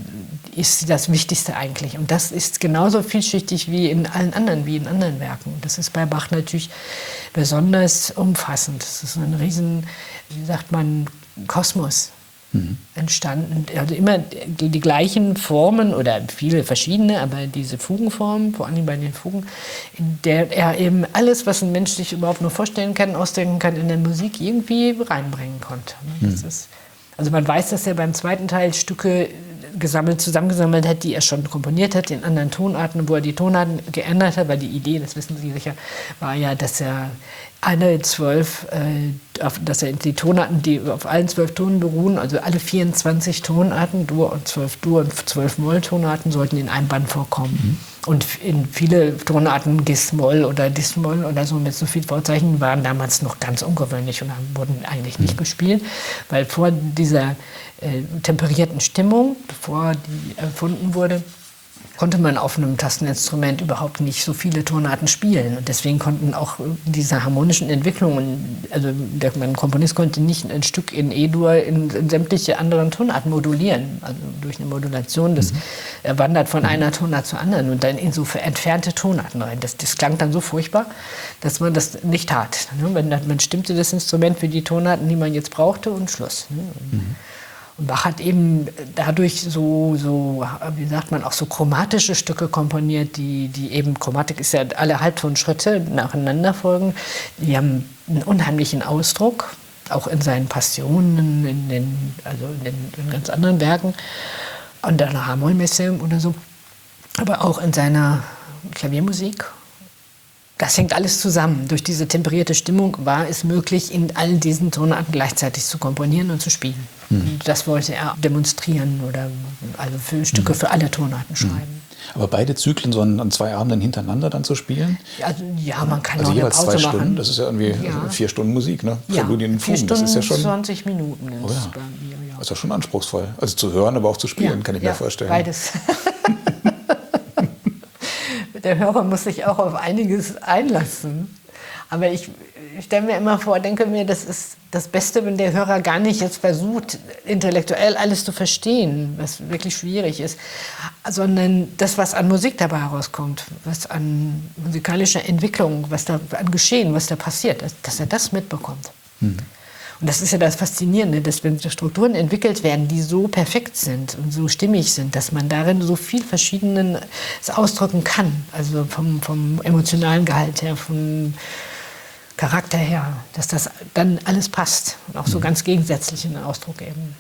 ist das Wichtigste eigentlich. Und das ist genauso vielschichtig wie in allen anderen, wie in anderen Werken. Das ist bei Bach natürlich besonders umfassend. Das ist ein riesen, wie sagt man, Kosmos mhm. entstanden. Also immer die, die gleichen Formen oder viele verschiedene, aber diese Fugenformen, vor allem bei den Fugen, in der er eben alles, was ein Mensch sich überhaupt nur vorstellen kann, ausdenken kann, in der Musik irgendwie reinbringen konnte. Das mhm. ist, also man weiß, dass er beim zweiten Teil Stücke gesammelt, zusammengesammelt hat, die er schon komponiert hat, in anderen Tonarten, wo er die Tonarten geändert hat, weil die Idee, das wissen Sie sicher, war ja, dass er alle zwölf, äh, auf, dass er die Tonarten, die auf allen zwölf Tonen beruhen, also alle vierundzwanzig Tonarten, Dur und zwölf Dur und zwölf Moll-Tonarten sollten in einem Band vorkommen. Mhm. Und in viele Tonarten Gis-Moll oder Dis-Moll oder so mit so viel Vorzeichen waren damals noch ganz ungewöhnlich und wurden eigentlich nicht gespielt, weil vor dieser äh, temperierten Stimmung, bevor die erfunden wurde, konnte man auf einem Tasteninstrument überhaupt nicht so viele Tonarten spielen. Und deswegen konnten auch diese harmonischen Entwicklungen, also der mein Komponist konnte nicht ein Stück in E-Dur in, in sämtliche anderen Tonarten modulieren. Also durch eine Modulation, das mhm. er wandert von einer Tonart zur anderen und dann in so entfernte Tonarten rein. Das, das klang dann so furchtbar, dass man das nicht tat. Man, man stimmte das Instrument für die Tonarten, die man jetzt brauchte, und Schluss. Mhm. Und Bach hat eben dadurch so, so, wie sagt man, auch so chromatische Stücke komponiert, die, die eben, Chromatik ist ja alle Halbtonschritte nacheinander folgen. Die haben einen unheimlichen Ausdruck, auch in seinen Passionen, in den, also in den in ganz anderen Werken, an der H-Moll-Messe oder so, aber auch in seiner Klaviermusik. Das hängt alles zusammen. Durch diese temperierte Stimmung war es möglich, in all diesen Tonarten gleichzeitig zu komponieren und zu spielen. Mhm. Und das wollte er demonstrieren oder also für Stücke mhm. für alle Tonarten schreiben. Mhm. Aber beide Zyklen so an zwei Abenden hintereinander dann zu spielen? Also, ja, man kann also auch eine jeweils Pause zwei machen. Stunden, das ist ja irgendwie ja. vier Stunden Musik, ne? Ja, Präludien und vier Fugen, Stunden, das ist ja schon zwanzig Minuten ist oh ja. bei mir, ja. Das ist ja schon anspruchsvoll. Also zu hören, aber auch zu spielen, ja, kann ich ja, mir vorstellen. Beides. Der Hörer muss sich auch auf einiges einlassen. Aber ich, ich stelle mir immer vor, denke mir, das ist das Beste, wenn der Hörer gar nicht jetzt versucht, intellektuell alles zu verstehen, was wirklich schwierig ist, sondern das, was an Musik dabei herauskommt, was an musikalischer Entwicklung, was da an Geschehen, was da passiert, dass er das mitbekommt. Mhm. Und das ist ja das Faszinierende, dass wenn Strukturen entwickelt werden, die so perfekt sind und so stimmig sind, dass man darin so viel Verschiedenes ausdrücken kann, also vom, vom emotionalen Gehalt her, vom Charakter her, dass das dann alles passt und auch so ganz gegensätzlichen Ausdruck eben.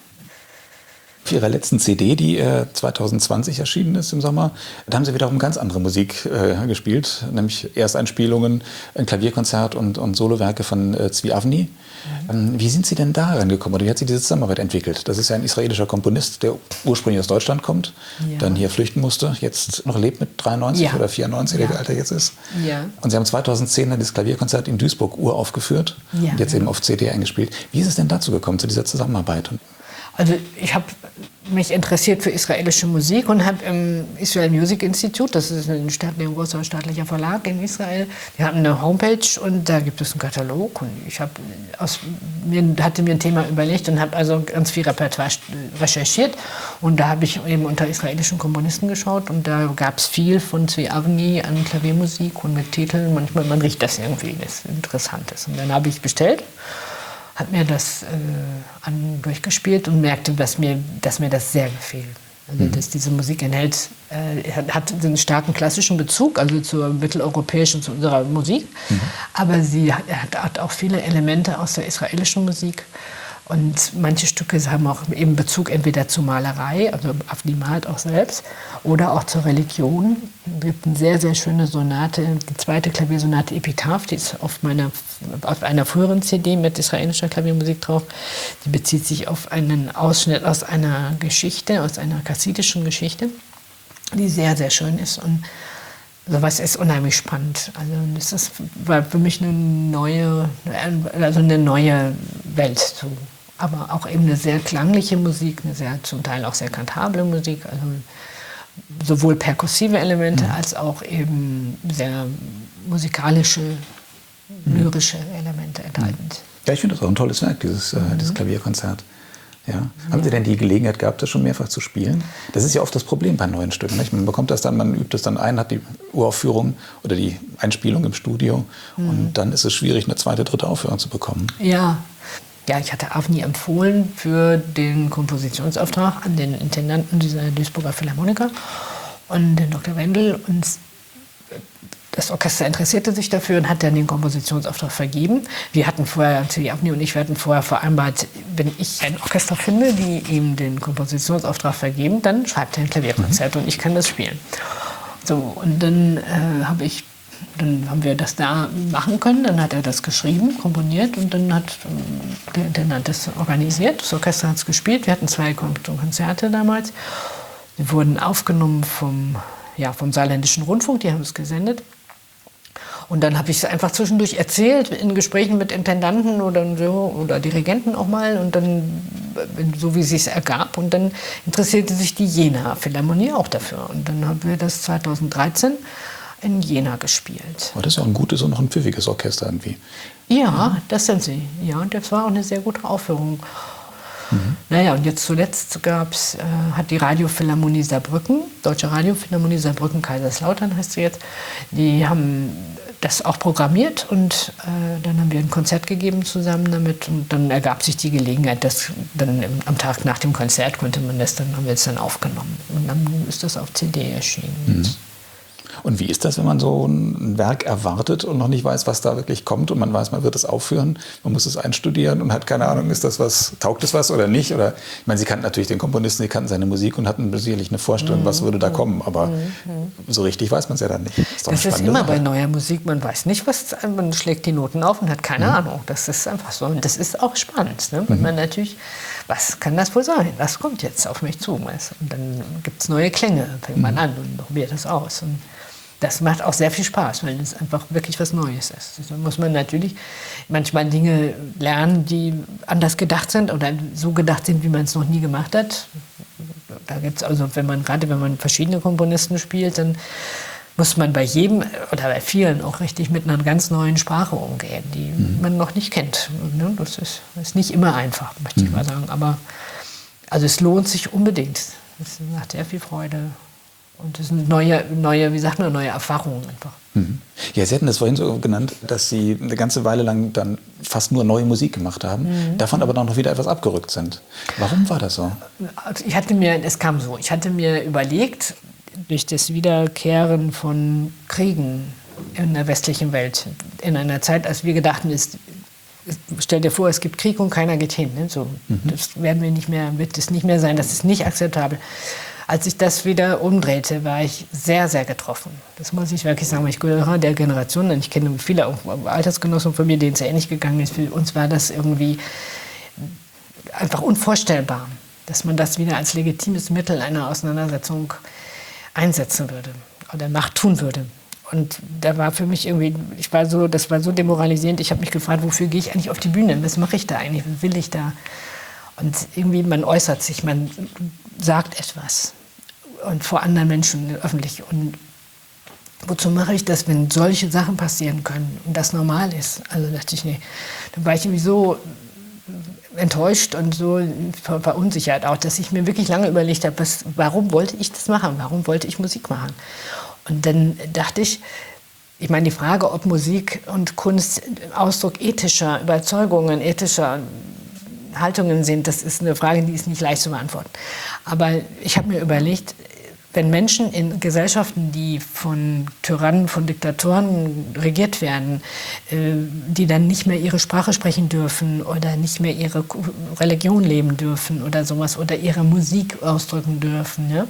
Für Ihre letzten C D, die äh, zwanzig zwanzig erschienen ist im Sommer, da haben Sie wiederum ganz andere Musik äh, gespielt, nämlich Ersteinspielungen, ein Klavierkonzert und, und Solowerke von äh, Zvi Avni. Mhm. Ähm, wie sind Sie denn da rangekommen oder wie hat sich diese Zusammenarbeit entwickelt? Das ist ja ein israelischer Komponist, der ursprünglich aus Deutschland kommt, ja. dann hier flüchten musste, jetzt noch lebt mit dreiundneunzig ja. oder vierundneunzig, ja. wie alt er jetzt ist. Ja. Und Sie haben zwanzig zehn dann das Klavierkonzert in Duisburg uraufgeführt ja. und jetzt eben auf C D eingespielt. Wie ist es denn dazu gekommen, zu dieser Zusammenarbeit? Also ich habe mich interessiert für israelische Musik und habe im Israel Music Institute, das ist ein, Staat, ein großer staatlicher Verlag in Israel, die haben eine Homepage und da gibt es einen Katalog und ich hab aus, mir, hatte mir ein Thema überlegt und habe also ganz viel Repertoire recherchiert und da habe ich eben unter israelischen Komponisten geschaut und da gab es viel von Zvi Avni an Klaviermusik und mit Titeln, manchmal man riecht das irgendwie, das interessant ist. Und dann habe ich bestellt, habe mir das äh, an, durchgespielt und merkte, dass mir, dass mir das sehr gefiel. Also, mhm. dass diese Musik enthält, äh, hat einen starken klassischen Bezug, also zur mitteleuropäischen, zu unserer Musik, mhm. aber sie hat, hat auch viele Elemente aus der israelischen Musik. Und manche Stücke haben auch eben Bezug entweder zur Malerei, also Avni malt auch selbst, oder auch zur Religion. Es gibt eine sehr, sehr schöne Sonate, die zweite Klaviersonate Epitaph, die ist auf, meiner, auf einer früheren C D mit israelischer Klaviermusik drauf. Die bezieht sich auf einen Ausschnitt aus einer Geschichte, aus einer chassidischen Geschichte, die sehr, sehr schön ist. Und sowas ist unheimlich spannend. Also das ist, war für mich eine neue, also eine neue Welt zu. Aber auch eben eine sehr klangliche Musik, eine sehr, zum Teil auch sehr kantable Musik, also sowohl perkussive Elemente mhm. als auch eben sehr musikalische, lyrische Elemente enthaltend. Ja, ich finde das auch ein tolles Werk, dieses, mhm. äh, dieses Klavierkonzert. Ja. Haben Sie denn die Gelegenheit gehabt, das schon mehrfach zu spielen? Das ist ja oft das Problem bei neuen Stücken. Nicht? Man bekommt das dann, man übt das dann ein, hat die Uraufführung oder die Einspielung im Studio mhm. und dann ist es schwierig, eine zweite, dritte Aufführung zu bekommen. Ja. Ja, ich hatte Avni empfohlen für den Kompositionsauftrag an den Intendanten dieser Duisburger Philharmoniker und den Doktor Wendel. Und das Orchester interessierte sich dafür und hat dann den Kompositionsauftrag vergeben. Wir hatten vorher, Zvi Avni und ich, wir hatten vorher vereinbart, wenn ich ein Orchester finde, die ihm den Kompositionsauftrag vergeben, dann schreibt er ein Klavierkonzert mhm. und ich kann das spielen. So, und dann äh, habe ich Dann haben wir das da machen können, dann hat er das geschrieben, komponiert und dann hat der Intendant das organisiert. Das Orchester hat es gespielt, wir hatten zwei Konzerte damals. Die wurden aufgenommen vom, ja, vom Saarländischen Rundfunk, die haben es gesendet. Und dann habe ich es einfach zwischendurch erzählt, in Gesprächen mit Intendanten oder, so, oder Dirigenten auch mal. Und dann, so wie es sich ergab. Und dann interessierte sich die Jena Philharmonie auch dafür. Und dann haben wir das zweitausenddreizehn in Jena gespielt. Aber das ist ja auch ein gutes und noch ein pfiffiges Orchester irgendwie. Ja, das sind sie. Ja, und das war auch eine sehr gute Aufführung. Mhm. Naja, und jetzt zuletzt gab's, äh, hat die Radiophilharmonie Saarbrücken, Deutsche Radiophilharmonie Saarbrücken, Kaiserslautern heißt sie jetzt, die haben das auch programmiert und äh, dann haben wir ein Konzert gegeben zusammen damit und dann ergab sich die Gelegenheit, dass dann im, am Tag nach dem Konzert konnte man das, dann haben wir es dann aufgenommen und dann ist das auf C D erschienen. Mhm. Und wie ist das, wenn man so ein Werk erwartet und noch nicht weiß, was da wirklich kommt und man weiß, man wird es aufführen, man muss es einstudieren und hat keine Ahnung, ist das was, taugt es was oder nicht? Oder, ich meine, Sie kannten natürlich den Komponisten, Sie kannten seine Musik und hatten sicherlich eine Vorstellung, mhm. was würde da kommen, aber mhm. so richtig weiß man es ja dann nicht. Das ist, das ist immer Sache. Bei neuer Musik, man weiß nicht, was, man schlägt die Noten auf und hat keine mhm. Ahnung. Das ist einfach so und das ist auch spannend, ne? Mhm. Man natürlich, was kann das wohl sein? Was kommt jetzt auf mich zu? Und dann gibt es neue Klänge, fängt man mhm. an und probiert das aus. Und das macht auch sehr viel Spaß, weil es einfach wirklich was Neues ist. Da muss man natürlich manchmal Dinge lernen, die anders gedacht sind oder so gedacht sind, wie man es noch nie gemacht hat. Da gibt's also, wenn man gerade wenn man verschiedene Komponisten spielt, dann muss man bei jedem oder bei vielen auch richtig mit einer ganz neuen Sprache umgehen, die mhm. man noch nicht kennt. Das ist, ist nicht immer einfach, möchte mhm. ich mal sagen. Aber also es lohnt sich unbedingt. Es macht sehr viel Freude. Und es sind neue, neue, wie sagt man, neue Erfahrungen einfach. Mhm. Ja, Sie hatten das vorhin so genannt, dass Sie eine ganze Weile lang dann fast nur neue Musik gemacht haben, mhm. davon aber dann noch wieder etwas abgerückt sind. Warum war das so? Also ich hatte mir, es kam so, ich hatte mir überlegt, durch das Wiederkehren von Kriegen in der westlichen Welt, in einer Zeit, als wir gedachten, ist, stell dir vor, es gibt Krieg und keiner geht hin. Ne? So, mhm. Das werden wir nicht mehr, wird es nicht mehr sein, das ist nicht akzeptabel. Als ich das wieder umdrehte, war ich sehr, sehr getroffen. Das muss ich wirklich sagen, weil ich gehöre der Generation, und ich kenne viele auch Altersgenossen von mir, denen es ähnlich gegangen ist. Für uns war das irgendwie einfach unvorstellbar, dass man das wieder als legitimes Mittel einer Auseinandersetzung einsetzen würde oder Macht tun würde. Und da war für mich irgendwie, ich war so, das war so demoralisierend. Ich habe mich gefragt, wofür gehe ich eigentlich auf die Bühne? Was mache ich da eigentlich? Was will ich da? Und irgendwie, man äußert sich, man sagt etwas und vor anderen Menschen öffentlich. Und wozu mache ich das, wenn solche Sachen passieren können und das normal ist? Also dachte ich, nee, dann war ich irgendwie so enttäuscht und so verunsichert auch, dass ich mir wirklich lange überlegt habe, was, warum wollte ich das machen? Warum wollte ich Musik machen? Und dann dachte ich, ich meine, die Frage, ob Musik und Kunst Ausdruck ethischer Überzeugungen, ethischer Haltungen sind, das ist eine Frage, die ist nicht leicht zu beantworten. Aber ich habe mir überlegt, wenn Menschen in Gesellschaften, die von Tyrannen, von Diktatoren regiert werden, die dann nicht mehr ihre Sprache sprechen dürfen oder nicht mehr ihre Religion leben dürfen oder sowas oder ihre Musik ausdrücken dürfen, ja,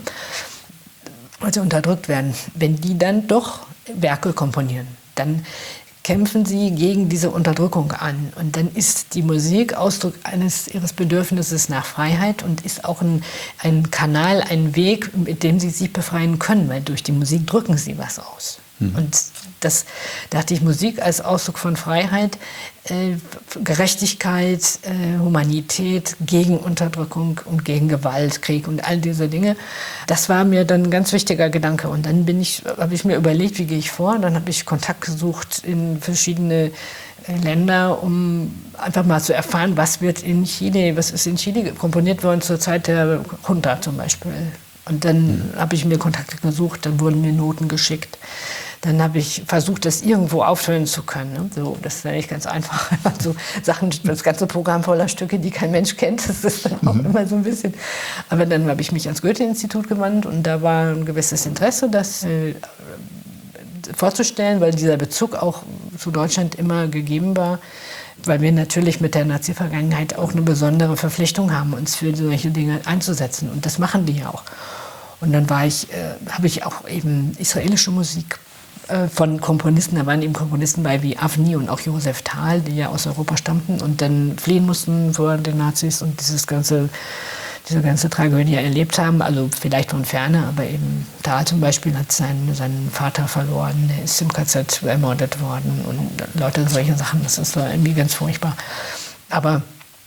also unterdrückt werden, wenn die dann doch Werke komponieren, dann kämpfen sie gegen diese Unterdrückung an. Und dann ist die Musik Ausdruck eines ihres Bedürfnisses nach Freiheit und ist auch ein, ein Kanal, ein Weg, mit dem sie sich befreien können, weil durch die Musik drücken sie was aus. Mhm. Und das dachte ich, Musik als Ausdruck von Freiheit, äh, Gerechtigkeit, äh, Humanität, gegen Unterdrückung und gegen Gewalt, Krieg und all diese Dinge. Das war mir dann ein ganz wichtiger Gedanke. Und dann bin ich, habe ich mir überlegt, wie gehe ich vor. Dann habe ich Kontakt gesucht in verschiedene Länder, um einfach mal zu erfahren, was wird in Chile, was ist in Chile komponiert worden zur Zeit der Junta zum Beispiel. Und dann mhm. habe ich mir Kontakte gesucht, dann wurden mir Noten geschickt. Dann habe ich versucht, das irgendwo auffüllen zu können. Ne? So, das ist ja nicht ganz einfach. So Sachen, das ganze Programm voller Stücke, die kein Mensch kennt, das ist dann auch mhm. immer so ein bisschen. Aber dann habe ich mich ans Goethe-Institut gewandt und da war ein gewisses Interesse, das äh, vorzustellen, weil dieser Bezug auch zu Deutschland immer gegeben war, weil wir natürlich mit der Nazi-Vergangenheit auch eine besondere Verpflichtung haben, uns für solche Dinge einzusetzen. Und das machen die ja auch. Und dann war ich, äh, habe ich auch eben israelische Musik äh, von Komponisten, da waren eben Komponisten bei wie Avni und auch Josef Thal, die ja aus Europa stammten und dann fliehen mussten vor den Nazis und dieses ganze, diese ganze Tragödie erlebt haben, also vielleicht von Ferne, aber eben Thal zum Beispiel hat seinen, seinen Vater verloren, der ist im K Z ermordet worden und Leute solche Sachen, das ist irgendwie ganz furchtbar. Aber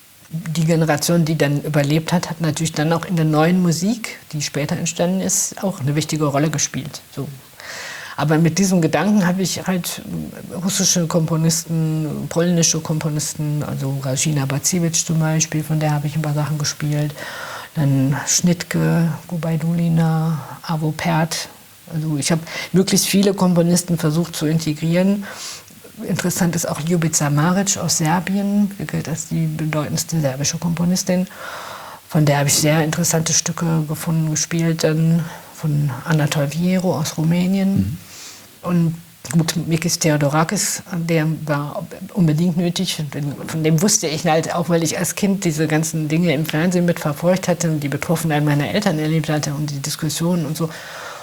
die Generation, die dann überlebt hat, hat natürlich dann auch in der neuen Musik, die später entstanden ist, auch eine wichtige Rolle gespielt. So. Aber mit diesem Gedanken habe ich halt russische Komponisten, polnische Komponisten, also Rajina Baciewicz zum Beispiel, von der habe ich ein paar Sachen gespielt. Dann Schnittke, Gubajdulina, Arvo Pärt. Also ich habe möglichst viele Komponisten versucht zu integrieren. Interessant ist auch Ljubica Maric aus Serbien, die gilt als die bedeutendste serbische Komponistin. Von der habe ich sehr interessante Stücke gefunden, gespielt. Dann von Anatol Viero aus Rumänien. Mhm. Und gut, Mikis Theodorakis, der war unbedingt nötig. Von dem wusste ich halt auch, weil ich als Kind diese ganzen Dinge im Fernsehen mitverfolgt hatte und die Betroffenheit meiner Eltern erlebt hatte und die Diskussionen und so.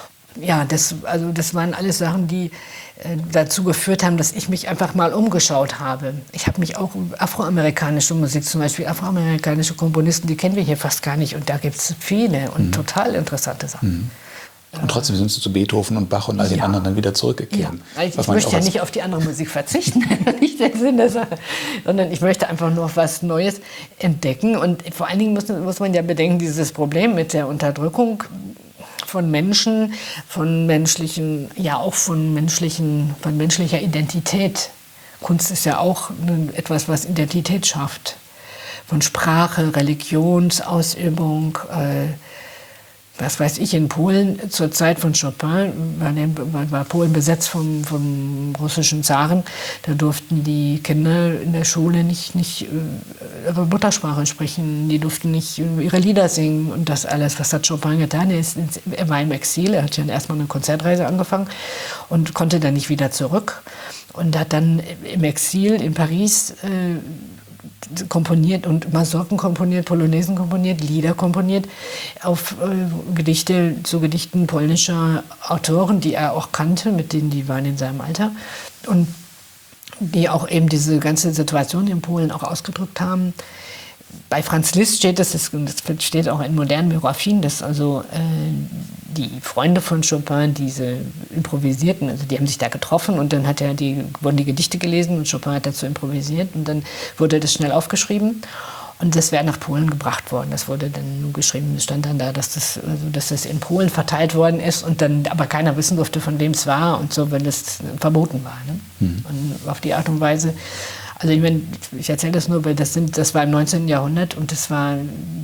Ja, das, also das waren alles Sachen, die äh, dazu geführt haben, dass ich mich einfach mal umgeschaut habe. Ich habe mich auch afroamerikanische Musik, zum Beispiel afroamerikanische Komponisten, die kennen wir hier fast gar nicht. Und da gibt es viele und mhm. total interessante Sachen. Mhm. Und trotzdem sind Sie zu Beethoven und Bach und all den ja. anderen dann wieder zurückgekehrt. Ja. Ich, ich möchte ja nicht auf die andere Musik verzichten, nicht der Sinn der Sache, sondern ich möchte einfach nur was Neues entdecken. Und vor allen Dingen muss, muss man ja bedenken, dieses Problem mit der Unterdrückung von Menschen, von menschlichen, ja auch von menschlichen, von menschlicher Identität. Kunst ist ja auch etwas, was Identität schafft. Von Sprache, Religionsausübung, äh, was weiß ich, in Polen zur Zeit von Chopin war, der, war Polen besetzt vom, vom russischen Zaren. Da durften die Kinder in der Schule nicht, nicht ihre Muttersprache sprechen, die durften nicht ihre Lieder singen und das alles. Was hat Chopin getan? Er, ist, er war im Exil, er hat ja erstmal eine Konzertreise angefangen und konnte dann nicht wieder zurück und hat dann im Exil in Paris äh, komponiert und Mazurken komponiert, Polonesen komponiert, Lieder komponiert auf äh, Gedichte zu Gedichten polnischer Autoren, die er auch kannte, mit denen die waren in seinem Alter und die auch eben diese ganze Situation in Polen auch ausgedrückt haben. Bei Franz Liszt steht das, das steht auch in modernen Biografien, dass also äh, die Freunde von Chopin diese improvisierten, also die haben sich da getroffen und dann hat er die, wurden die Gedichte gelesen und Chopin hat dazu improvisiert und dann wurde das schnell aufgeschrieben und das wäre nach Polen gebracht worden. Das wurde dann nur geschrieben, es stand dann da, dass das, also, dass das in Polen verteilt worden ist und dann aber keiner wissen durfte, von wem es war und so, weil das verboten war. Ne? Mhm. Und auf die Art und Weise. Also ich meine, ich erzähle das nur, weil das, sind, das war im neunzehnten Jahrhundert und das war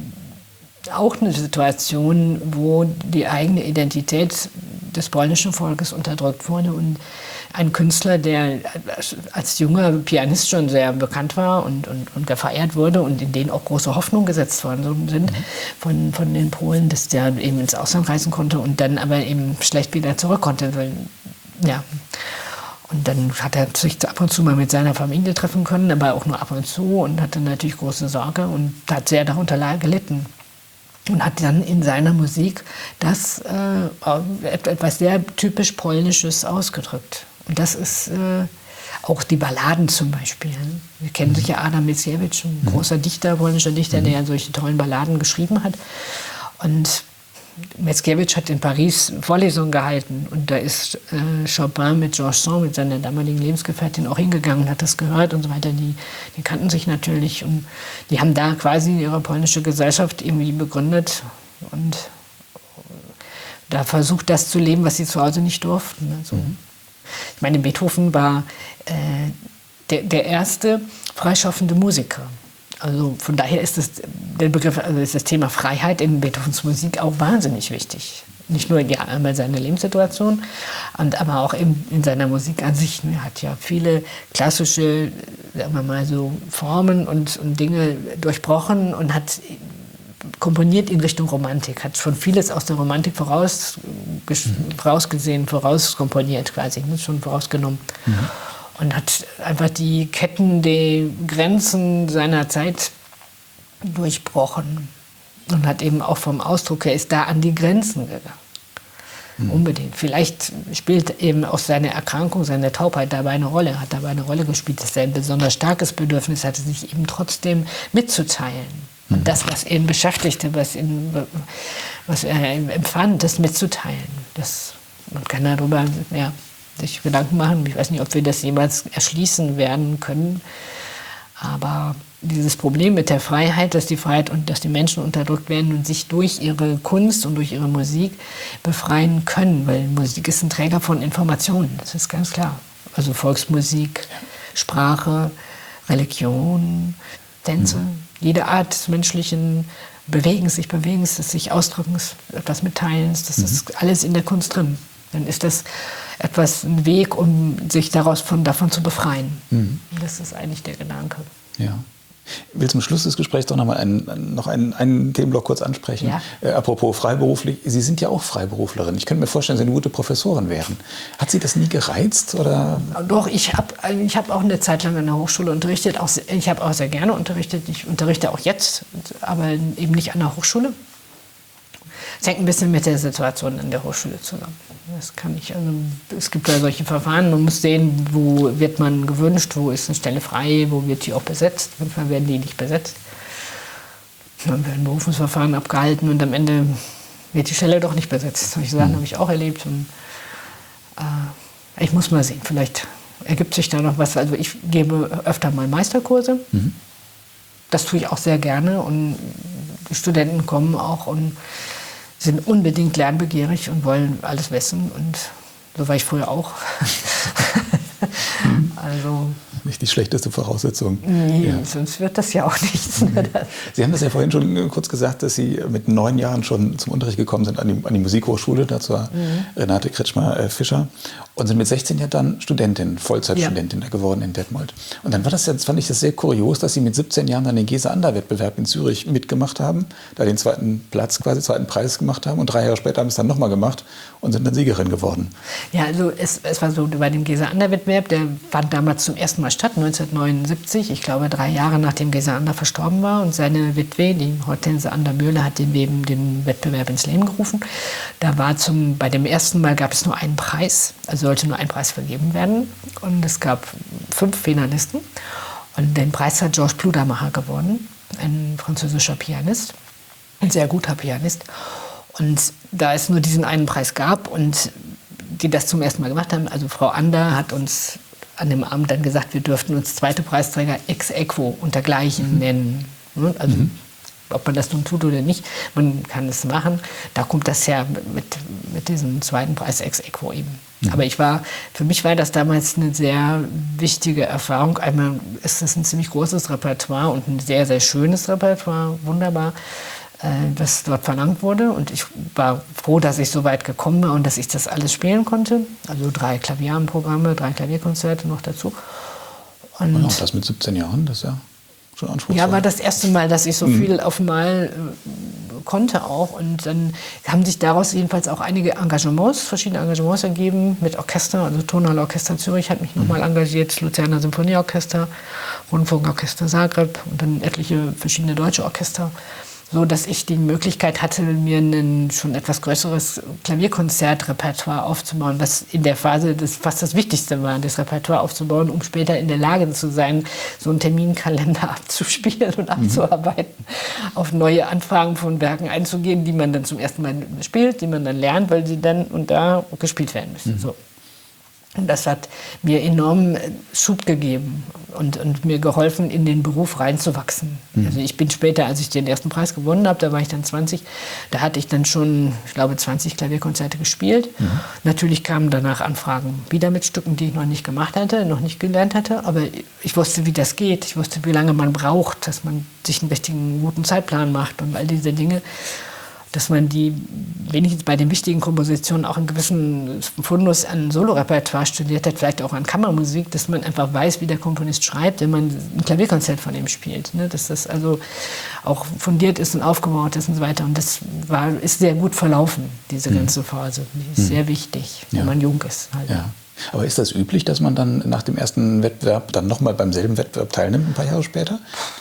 auch eine Situation, wo die eigene Identität des polnischen Volkes unterdrückt wurde und ein Künstler, der als junger Pianist schon sehr bekannt war und, und, und gefeiert wurde und in den auch große Hoffnungen gesetzt worden sind von, von den Polen, dass der eben ins Ausland reisen konnte und dann aber eben schlecht wieder zurück konnte, weil, ja. Und dann hat er sich ab und zu mal mit seiner Familie treffen können, aber auch nur ab und zu und hatte natürlich große Sorge und hat sehr darunter gelitten. Und hat dann in seiner Musik das äh, etwas sehr typisch Polnisches ausgedrückt. Und das ist äh, auch die Balladen zum Beispiel. Wir kennen sicher Adam Mickiewicz, ein großer Dichter, polnischer Dichter, der ja solche tollen Balladen geschrieben hat. Und Mickiewicz hat in Paris Vorlesungen gehalten und da ist äh, Chopin mit Georges Sand, mit seiner damaligen Lebensgefährtin, auch hingegangen, hat das gehört und so weiter. Die, die kannten sich natürlich und die haben da quasi ihre polnische Gesellschaft irgendwie begründet und da versucht, das zu leben, was sie zu Hause nicht durften. Also, mhm. Ich meine, Beethoven war äh, der, der erste freischaffende Musiker. Also von daher ist das, der Begriff, also ist das Thema Freiheit in Beethovens Musik auch wahnsinnig wichtig. Nicht nur ja, einmal seine Lebenssituation, und aber auch in, in seiner Musik an sich. Er hat ja viele klassische, sagen wir mal so, Formen und, und Dinge durchbrochen und hat komponiert in Richtung Romantik, hat schon vieles aus der Romantik voraus, mhm. vorausgesehen, vorauskomponiert quasi, schon vorausgenommen. Mhm. Und hat einfach die Ketten, die Grenzen seiner Zeit durchbrochen. Und hat eben auch vom Ausdruck her, ist da an die Grenzen gegangen. Mhm. Unbedingt. Vielleicht spielt eben auch seine Erkrankung, seine Taubheit dabei eine Rolle, hat dabei eine Rolle gespielt, dass er ein besonders starkes Bedürfnis hatte, sich eben trotzdem mitzuteilen. Mhm. Und das, was ihn beschäftigte, was, ihn, was er empfand, das mitzuteilen. Das, man kann darüber, ja, sich Gedanken machen. Ich weiß nicht, ob wir das jemals erschließen werden können. Aber dieses Problem mit der Freiheit, dass die Freiheit und dass die Menschen unterdrückt werden und sich durch ihre Kunst und durch ihre Musik befreien können, weil Musik ist ein Träger von Informationen, das ist ganz klar. Also Volksmusik, Sprache, Religion, Tänze, mhm. jede Art des menschlichen Bewegens, sich Bewegens, des sich Ausdrückens, etwas Mitteilens, das mhm. ist alles in der Kunst drin. Dann ist das etwas ein Weg, um sich daraus von, davon zu befreien. Mhm. Das ist eigentlich der Gedanke. Ja. Ich will zum Schluss des Gesprächs doch noch mal einen, noch einen, einen Themenblock kurz ansprechen. Ja. Äh, apropos freiberuflich, Sie sind ja auch Freiberuflerin. Ich könnte mir vorstellen, dass Sie eine gute Professorin wären. Hat Sie das nie gereizt? Oder? Doch, ich habe ich hab auch eine Zeit lang an der Hochschule unterrichtet. Auch, ich habe auch sehr gerne unterrichtet. Ich unterrichte auch jetzt, aber eben nicht an der Hochschule. Es hängt ein bisschen mit der Situation an der Hochschule zusammen. Das kann ich, also es gibt ja solche Verfahren, man muss sehen, wo wird man gewünscht, wo ist eine Stelle frei, wo wird die auch besetzt. Manchmal werden die nicht besetzt. Dann werden Berufungsverfahren abgehalten und am Ende wird die Stelle doch nicht besetzt. Solche Sachen mhm. habe ich auch erlebt. Und, äh, ich muss mal sehen, vielleicht ergibt sich da noch was. Also ich gebe öfter mal Meisterkurse. Mhm. Das tue ich auch sehr gerne und die Studenten kommen auch und sind unbedingt lernbegierig und wollen alles wissen. Und so war ich früher auch. Also nicht die schlechteste Voraussetzung. Nee, ja. Sonst wird das ja auch nichts. Sie haben das ja vorhin schon kurz gesagt, dass Sie mit neun Jahren schon zum Unterricht gekommen sind an die, an die Musikhochschule, da zur mhm. Renate Kretschmer-Fischer. Und sind mit sechzehn Jahren dann Studentin, Vollzeitstudentin ja. geworden in Detmold. Und dann war das, jetzt fand ich das sehr kurios, dass Sie mit siebzehn Jahren dann den Gese-Ander-Wettbewerb in Zürich mitgemacht haben, da den zweiten Platz, quasi zweiten Preis gemacht haben. Und drei Jahre später haben Sie es dann nochmal gemacht und sind dann Siegerin geworden. Ja, also es, es war so, bei dem Gese-Ander-Wettbewerb, der fand damals zum ersten Mal statt, neunzehnhundertneunundsiebzig. Ich glaube, drei Jahre nachdem Gese-Ander verstorben war. Und seine Witwe, die Hortense Ander-Möhle, hat den, eben den Wettbewerb ins Leben gerufen. Da war zum, bei dem ersten Mal gab es nur einen Preis, also sollte nur ein Preis vergeben werden. Und es gab fünf Finalisten. Und den Preis hat Georges Pludermacher gewonnen, ein französischer Pianist, ein sehr guter Pianist. Und da es nur diesen einen Preis gab und die das zum ersten Mal gemacht haben, also Frau Ander hat uns an dem Abend dann gesagt, wir dürften uns zweite Preisträger ex aequo untergleichen mhm. nennen. Also mhm. ob man das nun tut oder nicht, man kann es machen. Da kommt das her mit, mit diesem zweiten Preis ex aequo eben. Mhm. Aber ich war, für mich war das damals eine sehr wichtige Erfahrung. Einmal ist das ein ziemlich großes Repertoire und ein sehr, sehr schönes Repertoire, wunderbar, das dort verlangt wurde. Und ich war froh, dass ich so weit gekommen war und dass ich das alles spielen konnte. Also drei Klavierprogramme, drei Klavierkonzerte noch dazu. Und, und auch das mit siebzehn Jahren, das ist ja schon anspruchsvoll. Ja, war das erste Mal, dass ich so mhm. viel auf einmal äh, konnte auch. Und dann haben sich daraus jedenfalls auch einige Engagements, verschiedene Engagements ergeben mit Orchester. Also Tonhalle Orchester Zürich hat mich mhm. nochmal engagiert, Luzerner Symphonieorchester, Rundfunkorchester Zagreb und dann etliche verschiedene deutsche Orchester. So dass ich die Möglichkeit hatte, mir ein schon etwas größeres Klavierkonzertrepertoire aufzubauen, was in der Phase das fast das Wichtigste war, das Repertoire aufzubauen, um später in der Lage zu sein, so einen Terminkalender abzuspielen und abzuarbeiten, mhm. auf neue Anfragen von Werken einzugehen, die man dann zum ersten Mal spielt, die man dann lernt, weil sie dann und da gespielt werden müssen. Mhm. So. Und das hat mir enorm Schub gegeben und, und mir geholfen, in den Beruf reinzuwachsen. Mhm. Also ich bin später, als ich den ersten Preis gewonnen habe, da war ich dann zwanzig, da hatte ich dann schon, ich glaube, zwanzig Klavierkonzerte gespielt. Mhm. Natürlich kamen danach Anfragen wieder mit Stücken, die ich noch nicht gemacht hatte, noch nicht gelernt hatte. Aber ich wusste, wie das geht. Ich wusste, wie lange man braucht, dass man sich einen richtigen, guten Zeitplan macht und all diese Dinge. Dass man die, wenigstens bei den wichtigen Kompositionen, auch einen gewissen Fundus an Solorepertoire studiert hat, vielleicht auch an Kammermusik, dass man einfach weiß, wie der Komponist schreibt, wenn man ein Klavierkonzert von ihm spielt. Ne? Dass das also auch fundiert ist und aufgebaut ist und so weiter. Und das war, ist sehr gut verlaufen, diese ganze Phase. Die ist mhm. sehr wichtig, wenn ja. man jung ist. Halt. Ja. Aber ist das üblich, dass man dann nach dem ersten Wettbewerb dann nochmal beim selben Wettbewerb teilnimmt, ein paar Jahre später?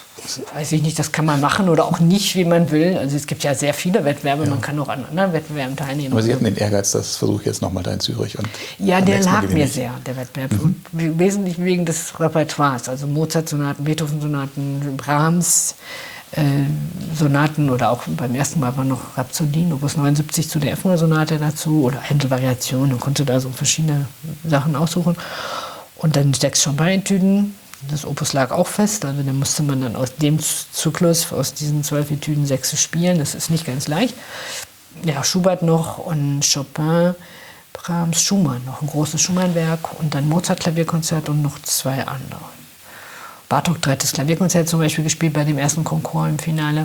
Weiß ich nicht, das kann man machen oder auch nicht, wie man will. Also es gibt ja sehr viele Wettbewerbe, ja. man kann auch an anderen Wettbewerben teilnehmen. Aber Sie hatten den Ehrgeiz, das versuche ich jetzt nochmal da in Zürich. Und ja, der lag mir sehr, der Wettbewerb. Mhm. Und wesentlich wegen des Repertoires, also Mozart-Sonaten, Beethoven-Sonaten, Brahms, äh, Sonaten oder auch beim ersten Mal war noch Rhapsodien, Opus neunundsiebzig zu der F-Moll-Sonate dazu oder Händel-Variationen. Man konnte da so verschiedene Sachen aussuchen. Und dann sechs Chopin-Etüden. Das Opus lag auch fest, also da musste man dann aus dem Zyklus, aus diesen zwölf Etüden, sechs spielen. Das ist nicht ganz leicht. Ja, Schubert noch und Chopin, Brahms, Schumann, noch ein großes Schumann-Werk und dann Mozart-Klavierkonzert und noch zwei andere. Bartók drittes Klavierkonzert zum Beispiel gespielt bei dem ersten Konkurs im Finale.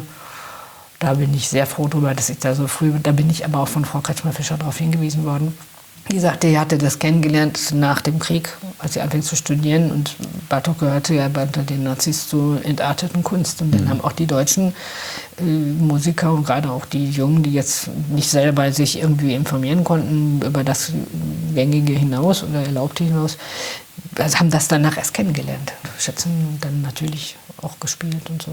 Da bin ich sehr froh drüber, dass ich da so früh, da bin ich aber auch von Frau Kretschmer-Fischer darauf hingewiesen worden. Die sagte, sie hatte das kennengelernt nach dem Krieg, als sie anfing zu studieren. Und Bartók gehörte ja unter den Nazis zur entarteten Kunst. Und dann mhm. haben auch die deutschen äh, Musiker und gerade auch die Jungen, die jetzt nicht selber sich irgendwie informieren konnten über das Gängige hinaus oder Erlaubte hinaus, also haben das danach erst kennengelernt. Schätzen dann natürlich auch gespielt und so.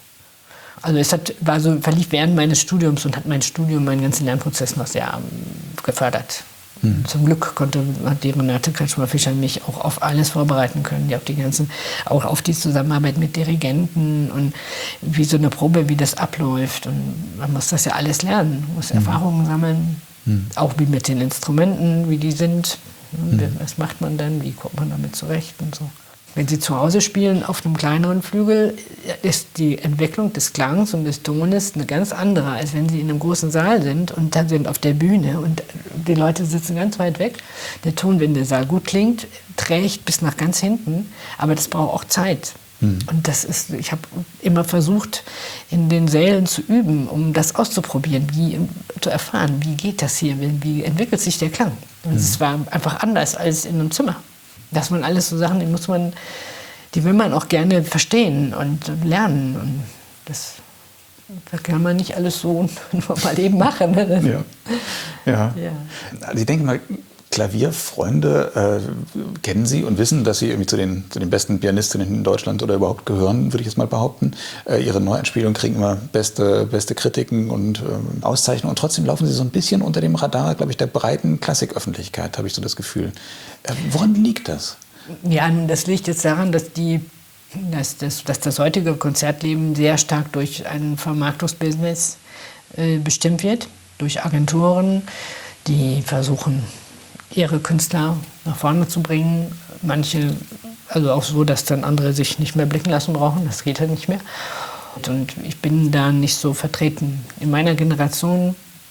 Also es hat, war so, verlief während meines Studiums und hat mein Studium, meinen ganzen Lernprozess noch sehr ähm, gefördert. Mhm. Zum Glück konnte, hat die Renate Kretschmer-Fischer mich auch auf alles vorbereiten können, die auf die ganzen, auch auf die Zusammenarbeit mit Dirigenten und wie so eine Probe, wie das abläuft. Und man muss das ja alles lernen, man muss mhm. Erfahrungen sammeln, mhm. auch wie mit den Instrumenten, wie die sind, mhm. was macht man dann, wie kommt man damit zurecht und so. Wenn Sie zu Hause spielen auf einem kleineren Flügel, ist die Entwicklung des Klangs und des Tones eine ganz andere, als wenn Sie in einem großen Saal sind und dann sind auf der Bühne und die Leute sitzen ganz weit weg. Der Ton, wenn der Saal gut klingt, trägt bis nach ganz hinten, aber das braucht auch Zeit. Hm. Und das ist, ich habe immer versucht, in den Sälen zu üben, um das auszuprobieren, wie, zu erfahren, wie geht das hier, wie entwickelt sich der Klang. Und hm. es war einfach anders als in einem Zimmer. Dass man alles so Sachen, die muss man, die will man auch gerne verstehen und lernen. Und das, das kann man nicht alles so nur mal eben machen. Ne? Ja. Ja. Ja. Also ich denke mal, Klavierfreunde äh, kennen Sie und wissen, dass Sie irgendwie zu den, zu den besten Pianistinnen in Deutschland oder überhaupt gehören, würde ich jetzt mal behaupten. Äh, ihre Neueinspielungen kriegen immer beste, beste Kritiken und äh, Auszeichnungen. Und trotzdem laufen Sie so ein bisschen unter dem Radar, glaube ich, der breiten Klassiköffentlichkeit, habe ich so das Gefühl. Äh, woran liegt das? Ja, das liegt jetzt daran, dass, die, dass, das, dass das heutige Konzertleben sehr stark durch ein Vermarktungsbusiness äh, bestimmt wird, durch Agenturen, die versuchen, ihre Künstler nach vorne zu bringen. Manche, also auch so, dass dann andere sich nicht mehr blicken lassen brauchen. Das geht halt nicht mehr. Und ich bin da nicht so vertreten. In meiner Generation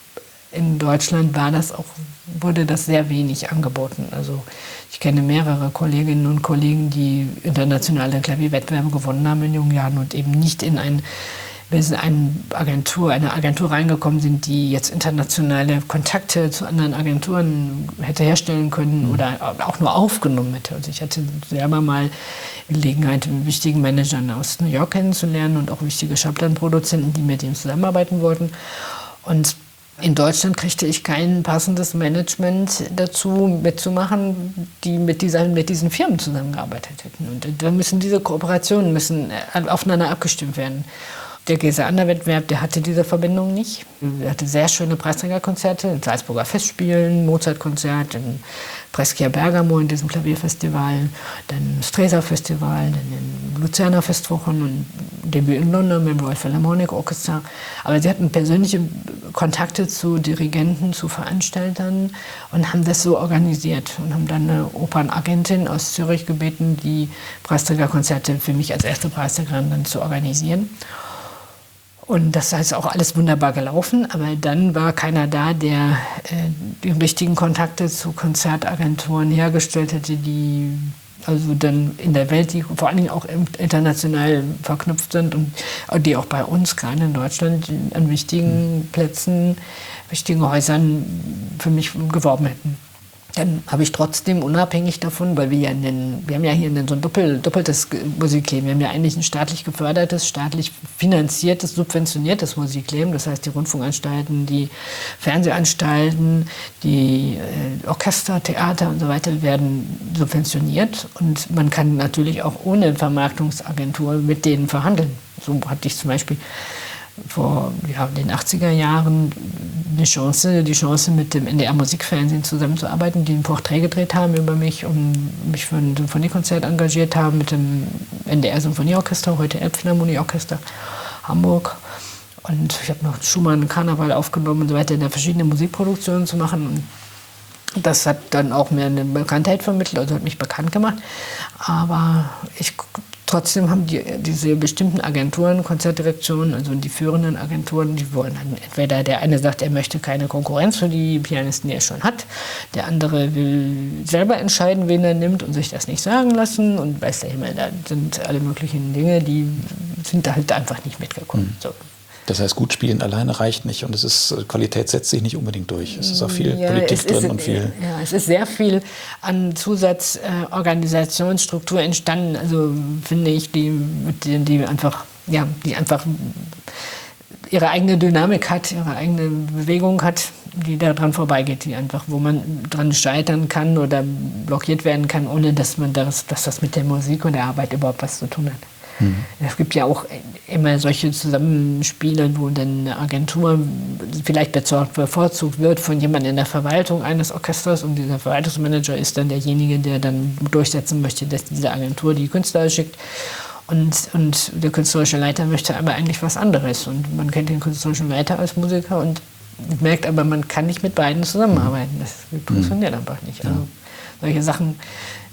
in Deutschland war das auch, wurde das sehr wenig angeboten. Also ich kenne mehrere Kolleginnen und Kollegen, die internationale Klavierwettbewerbe gewonnen haben in jungen Jahren und eben nicht in ein wenn sie eine Agentur, eine Agentur reingekommen sind, die jetzt internationale Kontakte zu anderen Agenturen hätte herstellen können oder auch nur aufgenommen hätte. Also ich hatte selber mal Gelegenheit, wichtigen Managern aus New York kennenzulernen und auch wichtige Schallplattenproduzenten, die mit ihm zusammenarbeiten wollten. Und in Deutschland kriegte ich kein passendes Management dazu mitzumachen, die mit, dieser, mit diesen Firmen zusammengearbeitet hätten. Und da müssen diese Kooperationen müssen aufeinander abgestimmt werden. Der Gese-Ander-Wettbewerb, der hatte diese Verbindung nicht. Er hatte sehr schöne Preisträgerkonzerte, in Salzburger Festspielen, Mozart-Konzert, in Brescia Bergamo in diesem Klavierfestival, dann Stresa-Festival, dann in Luzerner Festwochen und Debüt in London mit dem Royal Philharmonic Orchestra. Aber sie hatten persönliche Kontakte zu Dirigenten, zu Veranstaltern und haben das so organisiert und haben dann eine Opernagentin aus Zürich gebeten, die Preisträgerkonzerte für mich als erste Preisträgerin dann zu organisieren. Und das ist auch alles wunderbar gelaufen, aber dann war keiner da, der äh, die richtigen Kontakte zu Konzertagenturen hergestellt hätte, die also dann in der Welt, die vor allen Dingen auch international verknüpft sind und die auch bei uns, gerade in Deutschland, an wichtigen Plätzen, wichtigen Häusern für mich geworben hätten. Dann habe ich trotzdem unabhängig davon, weil wir ja in den, wir haben ja hier so ein doppel, doppeltes Musikleben. Wir haben ja eigentlich ein staatlich gefördertes, staatlich finanziertes, subventioniertes Musikleben. Das heißt, die Rundfunkanstalten, die Fernsehanstalten, die äh, Orchester, Theater und so weiter werden subventioniert. Und man kann natürlich auch ohne Vermarktungsagentur mit denen verhandeln. So hatte ich zum Beispiel vor ja, den achtziger Jahren eine Chance, die Chance mit dem N D R Musikfernsehen zusammenzuarbeiten, die ein Porträt gedreht haben über mich und mich für ein Symphoniekonzert engagiert haben mit dem N D R Symphonieorchester, heute Elbphilharmonieorchester Hamburg. Und ich habe noch Schumann, Karneval aufgenommen und so weiter, da verschiedene Musikproduktionen zu machen. Und das hat dann auch mir eine Bekanntheit vermittelt, also hat mich bekannt gemacht. Aber ich Trotzdem haben die, diese bestimmten Agenturen, Konzertdirektionen, also die führenden Agenturen, die wollen dann entweder, der eine sagt, er möchte keine Konkurrenz für die Pianisten, die er schon hat. Der andere will selber entscheiden, wen er nimmt und sich das nicht sagen lassen. Und weiß der Himmel, da sind alle möglichen Dinge, die sind da halt einfach nicht mitgekommen. Mhm. So. Das heißt, gut spielen alleine reicht nicht und es ist, Qualität setzt sich nicht unbedingt durch. Es ist auch viel ja, Politik drin ist, und viel... Ja, es ist sehr viel an Zusatzorganisationsstruktur äh, entstanden, also finde ich, die, die, die, einfach, ja, die einfach ihre eigene Dynamik hat, ihre eigene Bewegung hat, die daran vorbeigeht, die einfach, wo man dran scheitern kann oder blockiert werden kann, ohne dass, man das, dass das mit der Musik und der Arbeit überhaupt was zu tun hat. Mhm. Es gibt ja auch immer solche Zusammenspiele, wo dann eine Agentur vielleicht bevorzugt wird von jemandem in der Verwaltung eines Orchesters und dieser Verwaltungsmanager ist dann derjenige, der dann durchsetzen möchte, dass diese Agentur die Künstler schickt. Und, und der künstlerische Leiter möchte aber eigentlich was anderes. Und man kennt den künstlerischen Leiter als Musiker und merkt aber, man kann nicht mit beiden zusammenarbeiten. Das funktioniert mhm. einfach nicht. Also solche Sachen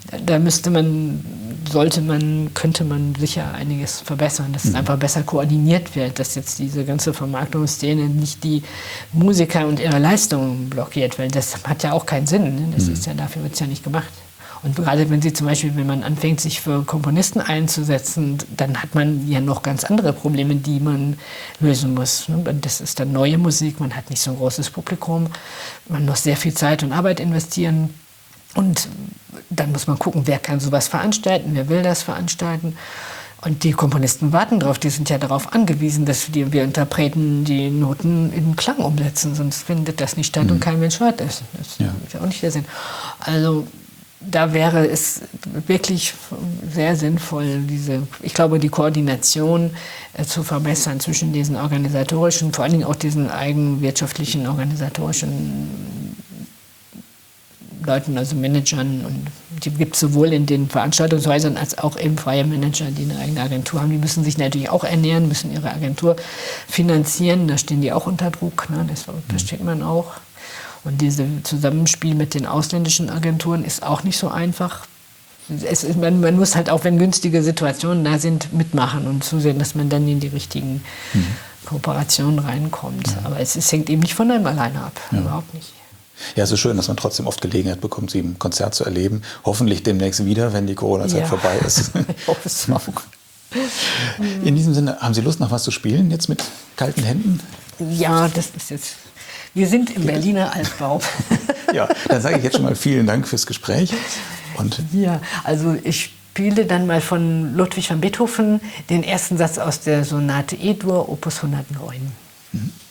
Da müsste man, sollte man, könnte man sicher einiges verbessern, dass mhm. es einfach besser koordiniert wird, dass jetzt diese ganze Vermarktungsszene nicht die Musiker und ihre Leistungen blockiert, weil das hat ja auch keinen Sinn. Ne? Das mhm. ist ja, dafür wird es ja nicht gemacht. Und gerade wenn Sie zum Beispiel, wenn man anfängt, sich für Komponisten einzusetzen, dann hat man ja noch ganz andere Probleme, die man lösen muss. Das ist dann neue Musik, man hat nicht so ein großes Publikum, man muss sehr viel Zeit und Arbeit investieren. Und dann muss man gucken, wer kann sowas veranstalten, wer will das veranstalten. Und die Komponisten warten darauf, die sind ja darauf angewiesen, dass wir, wir Interpreten die Noten in Klang umsetzen, sonst findet das nicht statt mhm. und kein Mensch hört es. Das ja. ist ja auch nicht der Sinn. Also da wäre es wirklich sehr sinnvoll, diese, ich glaube, die Koordination äh, zu verbessern zwischen diesen organisatorischen, vor allen Dingen auch diesen eigenwirtschaftlichen, organisatorischen Leuten, also Managern. Und die gibt es sowohl in den Veranstaltungshäusern als auch eben freie Manager, die eine eigene Agentur haben. Die müssen sich natürlich auch ernähren, müssen ihre Agentur finanzieren. Da stehen die auch unter Druck, ne? Das versteht man auch. Und dieses Zusammenspiel mit den ausländischen Agenturen ist auch nicht so einfach. Es ist, man, man muss halt auch, wenn günstige Situationen da sind, mitmachen und zusehen, dass man dann in die richtigen mhm. Kooperationen reinkommt. Ja. Aber es, es hängt eben nicht von einem alleine ab, ja. überhaupt nicht. Ja, es ist schön, dass man trotzdem oft Gelegenheit bekommt, sie im Konzert zu erleben. Hoffentlich demnächst wieder, wenn die Corona-Zeit ja. vorbei ist. Ich hoffe es auch. In diesem Sinne, haben Sie Lust, noch was zu spielen, jetzt mit kalten Händen? Ja, das ist jetzt... Wir sind im Berliner Altbau. Ja, dann sage ich jetzt schon mal vielen Dank fürs Gespräch. Und ja, also ich spiele dann mal von Ludwig van Beethoven den ersten Satz aus der Sonate E-Dur, Opus hundertneun. Mhm.